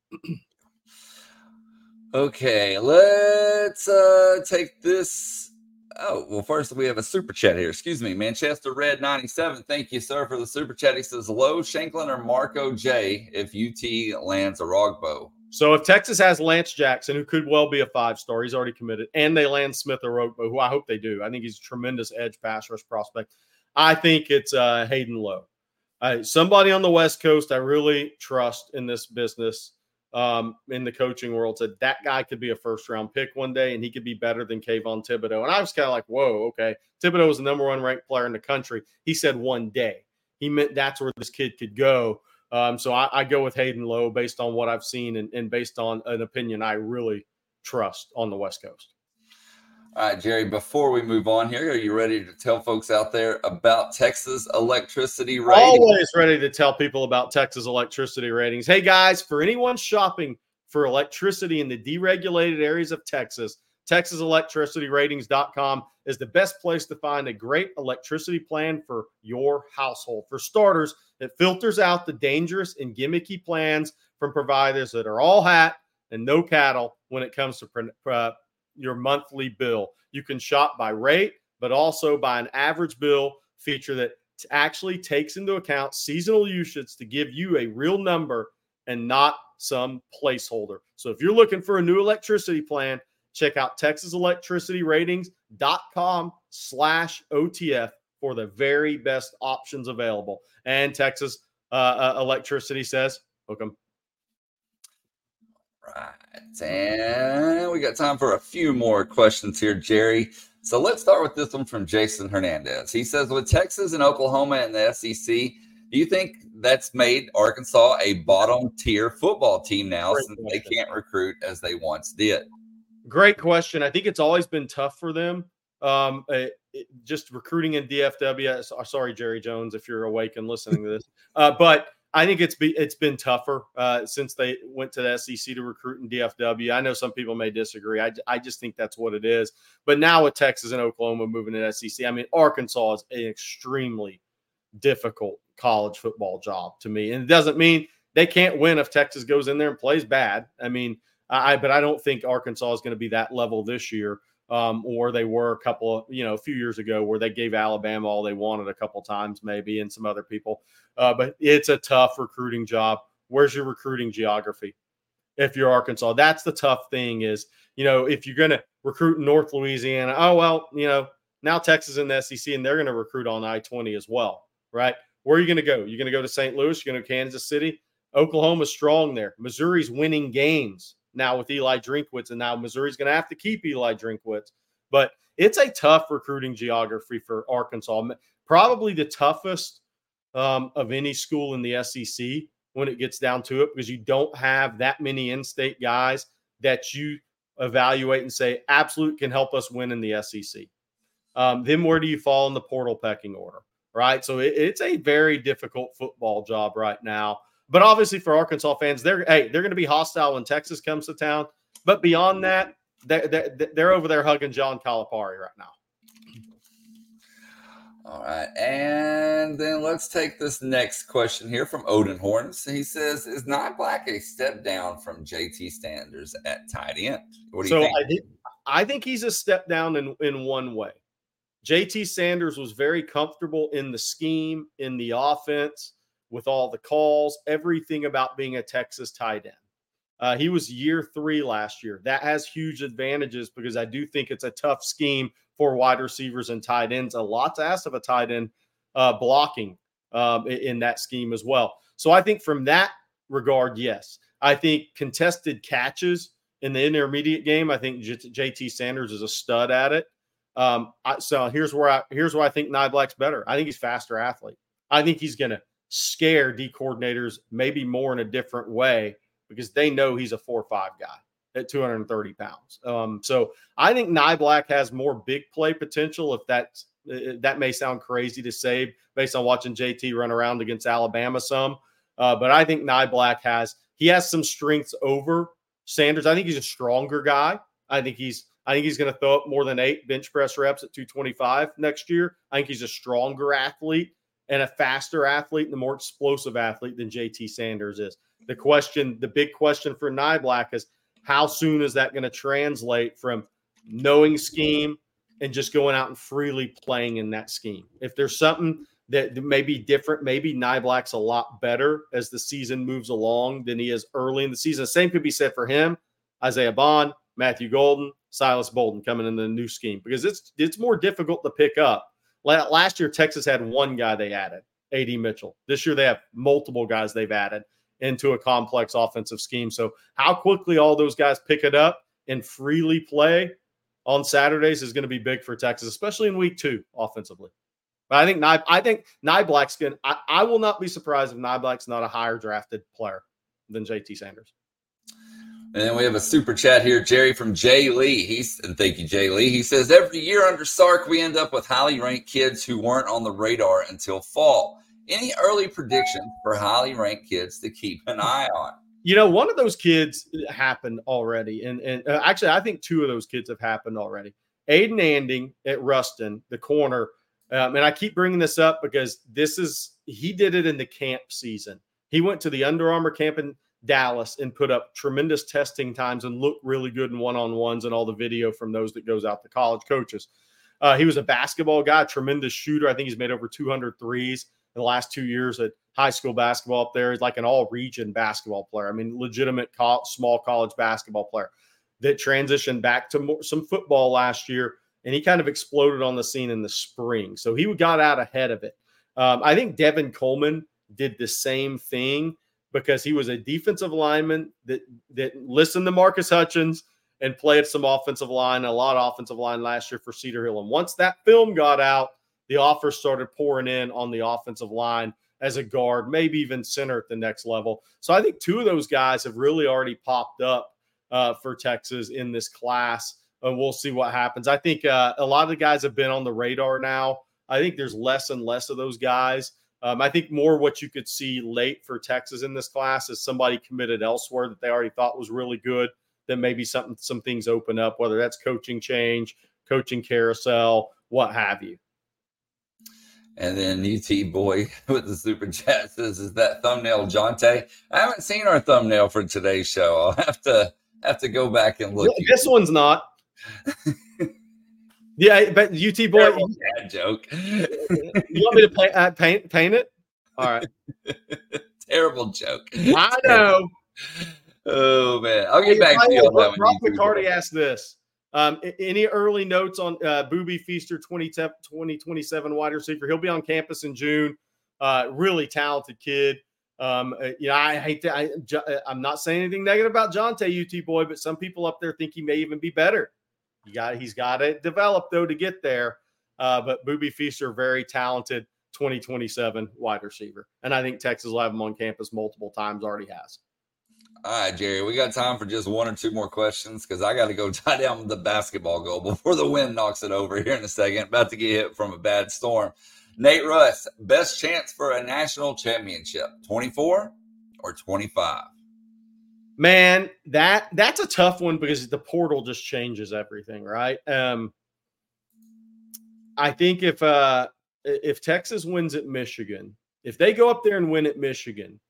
Speaker 7: Okay, let's uh, take this. Oh, well, first we have a super chat here. Excuse me, Manchester Red ninety-seven. Thank you, sir, for the super chat. He says, Lowe Shanklin or Marco J if U T lands Arogbo.
Speaker 4: So if Texas has Lance Jackson, who could well be a five-star, he's already committed, and they land Smith Arogbo, who I hope they do. I think he's a tremendous edge pass rush prospect. I think it's uh, Hayden Lowe. Uh, somebody on the West Coast I really trust in this business, um, in the coaching world, said that guy could be a first-round pick one day, and he could be better than Kayvon Thibodeau. And I was kind of like, whoa, okay. Thibodeau was the number one ranked player in the country. He said one day. He meant that's where this kid could go. Um, so I, I go with Hayden Lowe based on what I've seen and, and based on an opinion I really trust on the West Coast.
Speaker 7: All right, Jerry, before we move on here, are you ready to tell folks out there about Texas electricity ratings?
Speaker 4: Always ready to tell people about Texas electricity ratings. Hey, guys, for anyone shopping for electricity in the deregulated areas of Texas, Texas Electricity Ratings dot com is the best place to find a great electricity plan for your household. For starters, it filters out the dangerous and gimmicky plans from providers that are all hat and no cattle when it comes to uh, your monthly bill. You can shop by rate, but also by an average bill feature that actually takes into account seasonal usage to give you a real number and not some placeholder. So if you're looking for a new electricity plan, check out Texas Electricity Ratings dot com slash O T F for the very best options available. And Texas uh, uh, Electricity says, hook 'em.
Speaker 7: Right. And we got time for a few more questions here, Jerry. So let's start with this one from Jason Hernandez. He says, with Texas and Oklahoma in the S E C, do you think that's made Arkansas a bottom-tier football team now Great since question. They can't recruit as they once did?
Speaker 4: Great question. I think it's always been tough for them. Um, it, it, just recruiting in D F W. Sorry, Jerry Jones, if you're awake and listening to this. Uh, but I think it's be, it's been tougher uh, since they went to the S E C to recruit in D F W. I know some people may disagree. I, I just think that's what it is. But now with Texas and Oklahoma moving to the S E C, I mean, Arkansas is an extremely difficult college football job to me. And it doesn't mean they can't win if Texas goes in there and plays bad. I mean, I but I don't think Arkansas is going to be that level this year, um, or they were a couple of, you know, a few years ago where they gave Alabama all they wanted a couple times maybe and some other people. Uh, but it's a tough recruiting job. Where's your recruiting geography? If you're Arkansas, that's the tough thing is, you know, if you're going to recruit in North Louisiana, oh, well, you know, now Texas in the S E C and they're going to recruit on I twenty as well, right? Where are you going to go? You're going to go to Saint Louis? You're going to Kansas City? Oklahoma's strong there. Missouri's winning games now with Eli Drinkwitz, and now Missouri's going to have to keep Eli Drinkwitz. But it's a tough recruiting geography for Arkansas. Probably the toughest um, of any school in the S E C when it gets down to it, because you don't have that many in-state guys that you evaluate and say, absolute can help us win in the S E C. Um, then where do you fall in the portal pecking order, right? So it, it's a very difficult football job right now. But obviously for Arkansas fans, they're hey, they're going to be hostile when Texas comes to town. But beyond that, they're, they're, they're over there hugging John Calipari right now.
Speaker 7: All right, and then let's take this next question here from Odin Horns. He says, is Nye Black a step down from J T Sanders at tight end? What do
Speaker 4: so
Speaker 7: you think?
Speaker 4: I think I think he's a step down in, in one way. J T Sanders was very comfortable in the scheme, in the offense, with all the calls, everything about being a Texas tight end. Uh, he was year three last year. That has huge advantages because I do think it's a tough scheme for wide receivers and tight ends. A lot to ask of a tight end uh, blocking um, in, in that scheme as well. So I think from that regard, yes. I think contested catches in the intermediate game, I think J- JT Sanders is a stud at it. Um, I, so here's where I here's where I think Nye Black's better. I think he's faster athlete. I think he's going to scare D coordinators maybe more in a different way because they know he's a four or five guy at two hundred thirty pounds. Um, so I think Nye Black has more big play potential. If that's, that may sound crazy to say based on watching J T run around against Alabama some, uh, but I think Nye Black has, he has some strengths over Sanders. I think he's a stronger guy. I think he's, I think he's going to throw up more than eight bench press reps at two twenty-five next year. I think he's a stronger athlete and a faster athlete and a more explosive athlete than J T Sanders is. The question, the big question for Nye Black is, how soon is that going to translate from knowing scheme and just going out and freely playing in that scheme? If there's something that may be different, maybe Nye Black's a lot better as the season moves along than he is early in the season. Same could be said for him, Isaiah Bond, Matthew Golden, Silas Bolden coming in the new scheme because it's it's more difficult to pick up. Last year, Texas had one guy they added, A D Mitchell. This year, they have multiple guys they've added into a complex offensive scheme. So how quickly all those guys pick it up and freely play on Saturdays is going to be big for Texas, especially in week two offensively. But I think Nye, I think Nye Black's going I, I will not be surprised if Nye Black's not a higher drafted player than J T Sanders.
Speaker 7: And then we have a super chat here, Jerry from Jay Lee. He's and thank you, Jay Lee. He says, every year under Sark, we end up with highly ranked kids who weren't on the radar until fall. Any early prediction for highly ranked kids to keep an eye on?
Speaker 4: You know, one of those kids happened already. And, and uh, actually, I think two of those kids have happened already. Aiden Anding at Ruston, the corner. Um, and I keep bringing this up because this is, he did it in the camp season. He went to the Under Armour camp in Dallas and put up tremendous testing times and looked really good in one-on-ones and all the video from those that goes out to college coaches. Uh, he was a basketball guy, tremendous shooter. I think he's made over two hundred threes in the last two years at high school basketball up there. He's like an all-region basketball player. I mean, legitimate co- small college basketball player that transitioned back to more, some football last year, and he kind of exploded on the scene in the spring. So he got out ahead of it. Um, I think Devin Coleman did the same thing because he was a defensive lineman that, that listened to Marcus Hutchins and played some offensive line, a lot of offensive line last year for Cedar Hill. And once that film got out, the offers started pouring in on the offensive line as a guard, maybe even center at the next level. So I think two of those guys have really already popped up uh, for Texas in this class, and we'll see what happens. I think uh, a lot of the guys have been on the radar now. I think there's less and less of those guys. Um, I think more what you could see late for Texas in this class is somebody committed elsewhere that they already thought was really good, then maybe something, some things open up, whether that's coaching change, coaching carousel, what have you.
Speaker 7: And then U T Boy with the super chat says, is that thumbnail Jonte? I haven't seen our thumbnail for today's show. I'll have to have to go back and look.
Speaker 4: This one's not. Yeah, but U T Boy.
Speaker 7: Bad joke.
Speaker 4: You want me to paint, uh, paint paint it? All right.
Speaker 7: Terrible joke.
Speaker 4: I know.
Speaker 7: Oh, man. I'll get back to you on that one.
Speaker 4: Rob McCarty asked this. Um, any early notes on uh, Boobie Feaster, twenty twenty-seven wide receiver? He'll be on campus in June. Uh, really talented kid. Um, uh, you know, I hate to, I, I'm not saying anything negative about Jonte, U T Boy, but some people up there think he may even be better. You got, he's got to develop, though, to get there. Uh, but Boobie Feaster, very talented twenty twenty-seven wide receiver. And I think Texas will have him on campus multiple times, already has.
Speaker 7: All right, Jerry, we got time for just one or two more questions because I got to go tie down the basketball goal before the wind knocks it over here in a second. About to get hit from a bad storm. Nate Russ, best chance for a national championship, twenty-four or twenty-five?
Speaker 4: Man, that that's a tough one because the portal just changes everything, right? Um, I think if uh, if Texas wins at Michigan, if they go up there and win at Michigan,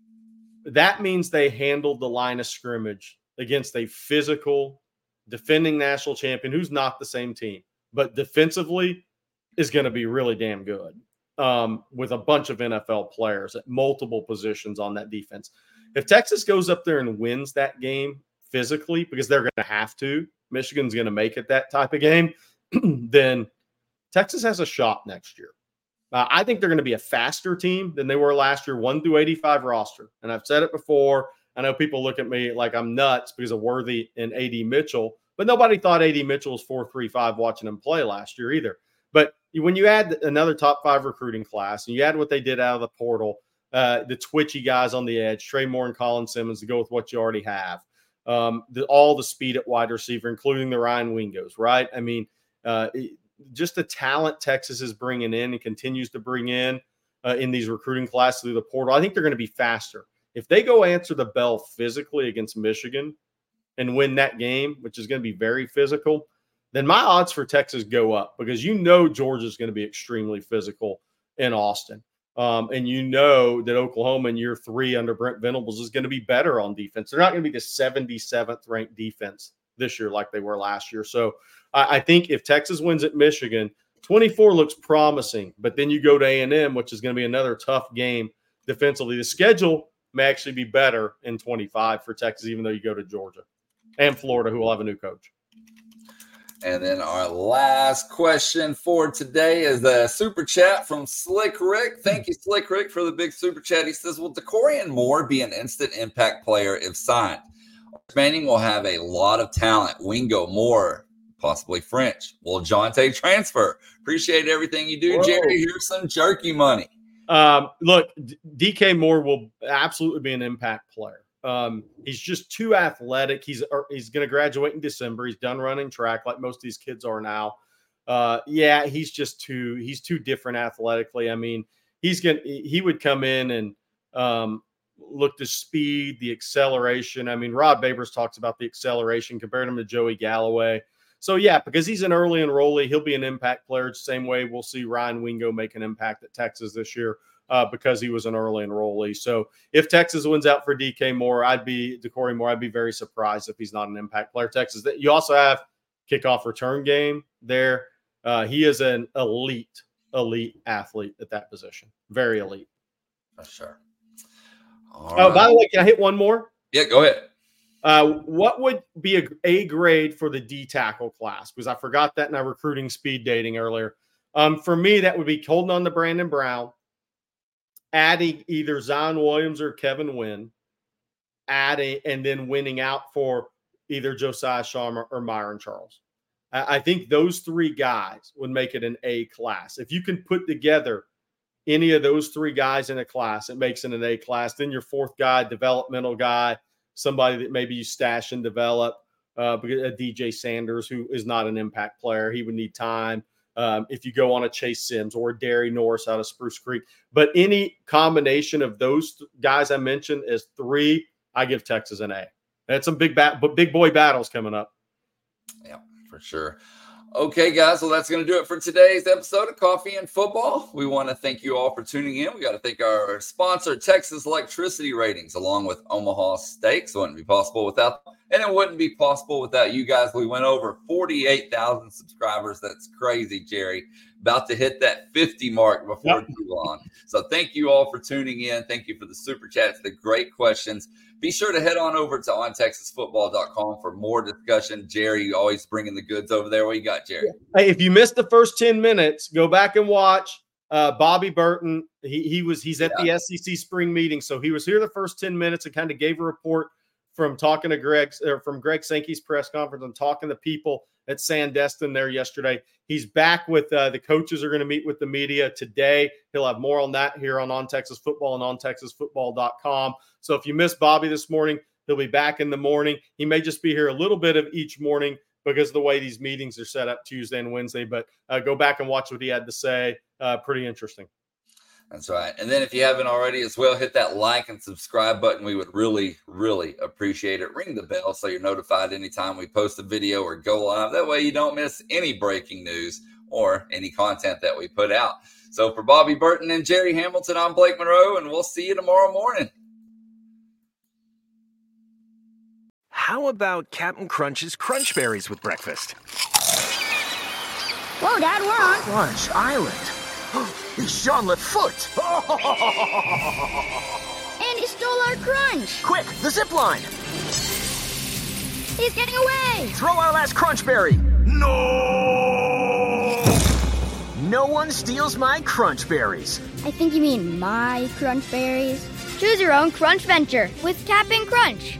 Speaker 4: that means they handled the line of scrimmage against a physical, defending national champion who's not the same team, but defensively is going to be really damn good um, with a bunch of N F L players at multiple positions on that defense. If Texas goes up there and wins that game physically, because they're going to have to, Michigan's going to make it that type of game, then Texas has a shot next year. Uh, I think they're going to be a faster team than they were last year, one through eighty-five roster. And I've said it before. I know people look at me like I'm nuts because of Worthy and A D Mitchell, but nobody thought A D Mitchell was four three five watching him play last year either. But when you add another top five recruiting class and you add what they did out of the portal, uh, the twitchy guys on the edge, Trey Moore and Colin Simmons to go with what you already have, um, the, all the speed at wide receiver, including the Ryan Wingos, right? I mean, uh, it, just the talent Texas is bringing in and continues to bring in uh, in these recruiting classes through the portal, I think they're going to be faster. If they go answer the bell physically against Michigan and win that game, which is going to be very physical, then my odds for Texas go up because you know Georgia is going to be extremely physical in Austin. Um, and you know that Oklahoma in year three under Brent Venables is going to be better on defense. They're not going to be the seventy-seventh ranked defense this year like they were last year. So I, I think if Texas wins at Michigan, twenty-four looks promising, but then you go to A and M, which is going to be another tough game defensively. The schedule may actually be better in twenty-five for Texas, even though you go to Georgia and Florida, who will have a new coach.
Speaker 7: And then our last question for today is the super chat from Slick Rick. Thank you, Slick Rick, for the big super chat. He says, will DeCorian Moore be an instant impact player if signed? Manning will have a lot of talent. Wingo, Moore, possibly French. Will Jonte transfer? Appreciate everything you do, Whoa. Jerry. Here's some jerky money.
Speaker 4: Um, look, D K Moore will absolutely be an impact player. Um, he's just too athletic. He's he's going to graduate in December. He's done running track like most of these kids are now. Uh, yeah, he's just too he's too different athletically. I mean, he's going he would come in and um, look the speed, the acceleration. I mean, Rod Babers talks about the acceleration, compared him to Joey Galloway. So yeah, because he's an early enrollee, he'll be an impact player. The same way we'll see Ryan Wingo make an impact at Texas this year. Uh, because he was an early enrollee. So if Texas wins out for D K Moore, I'd be DeCorian Moore. I'd be very surprised if he's not an impact player. Texas. You also have kickoff return game there. Uh, he is an elite, elite athlete at that position. Very elite.
Speaker 7: For sure.
Speaker 4: All oh, right. By the way, can I hit one more?
Speaker 7: Yeah, go ahead.
Speaker 4: Uh, what would be a, a grade for the D tackle class? Because I forgot that in our recruiting speed dating earlier. Um, for me, that would be holding on to Brandon Brown, adding either Zion Williams or Kevin Wynn, adding and then winning out for either Josiah Sharma or Myron Charles. I, I think those three guys would make it an A class. If you can put together any of those three guys in a class, it makes it an A class. Then your fourth guy, developmental guy, somebody that maybe you stash and develop, uh, a D J Sanders, who is not an impact player. He would need time. Um, if you go on a Chase Sims or a Derry Norris out of Spruce Creek. But any combination of those th- guys I mentioned as three, I give Texas an A. That's some big bat, but big boy battles coming up.
Speaker 7: Yeah, for sure. Okay, guys, well, that's going to do it for today's episode of Coffee and Football. We want to thank you all for tuning in. We got to thank our sponsor, Texas Electricity Ratings, along with Omaha Steaks. Wouldn't be possible without them. And it wouldn't be possible without you guys. We went over forty-eight thousand subscribers. That's crazy, Jerry. About to hit that fifty mark before yep. too long. So thank you all for tuning in. Thank you for the super chats, the great questions. Be sure to head on over to on texas football dot com for more discussion. Jerry, you always bringing the goods over there. What you got, Jerry?
Speaker 4: Hey, if you missed the first ten minutes, go back and watch uh, Bobby Burton. He he was he's at yeah. the S E C spring meeting, so he was here the first ten minutes and kind of gave a report from talking to Greg or from Greg Sankey's press conference and talking to people at Sandestin there yesterday. He's back with uh, the coaches are going to meet with the media today. He'll have more on that here on On Texas Football and on texas football dot com. So if you missed Bobby this morning, He'll be back in the morning. He may just be here a little bit of each morning because of the way these meetings are set up Tuesday and Wednesday. But uh, go back and watch what he had to say. Uh, pretty interesting.
Speaker 7: That's right. And then if you haven't already as well, hit that like and subscribe button. We would really, really appreciate it. Ring the bell so you're notified anytime we post a video or go live. That way you don't miss any breaking news or any content that we put out. So for Bobby Burton and Jerry Hamilton, I'm Blake Monroe, and we'll see you tomorrow morning.
Speaker 1: How about Captain Crunch's Crunch Berries with breakfast?
Speaker 2: Whoa, Dad, we're on.
Speaker 3: Crunch Island. It's Jean-Luc Foot.
Speaker 2: And he stole our crunch.
Speaker 3: Quick, the zip line.
Speaker 2: He's getting away.
Speaker 3: Throw our last crunch berry. No! No one steals my crunch berries.
Speaker 2: I think you mean my crunch berries. Choose your own crunch venture with Cap'n Crunch.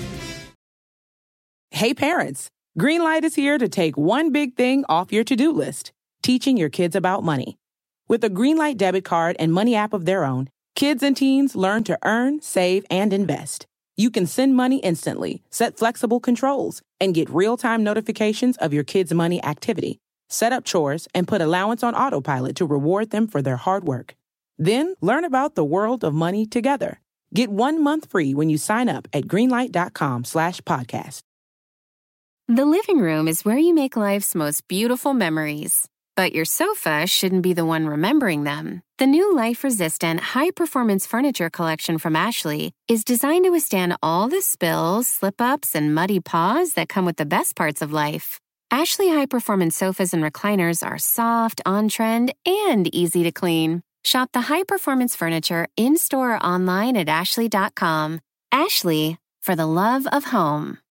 Speaker 5: Hey parents, Greenlight is here to take one big thing off your to-do list, teaching your kids about money. With a Greenlight debit card and money app of their own, kids and teens learn to earn, save, and invest. You can send money instantly, set flexible controls, and get real-time notifications of your kids' money activity. Set up chores and put allowance on autopilot to reward them for their hard work. Then learn about the world of money together. Get one month free when you sign up at greenlight.com slash podcast.
Speaker 6: The living room is where you make life's most beautiful memories. But your sofa shouldn't be the one remembering them. The new life-resistant, high-performance furniture collection from Ashley is designed to withstand all the spills, slip-ups, and muddy paws that come with the best parts of life. Ashley high-performance sofas and recliners are soft, on-trend, and easy to clean. Shop the high-performance furniture in-store or online at ashley dot com. Ashley, for the love of home.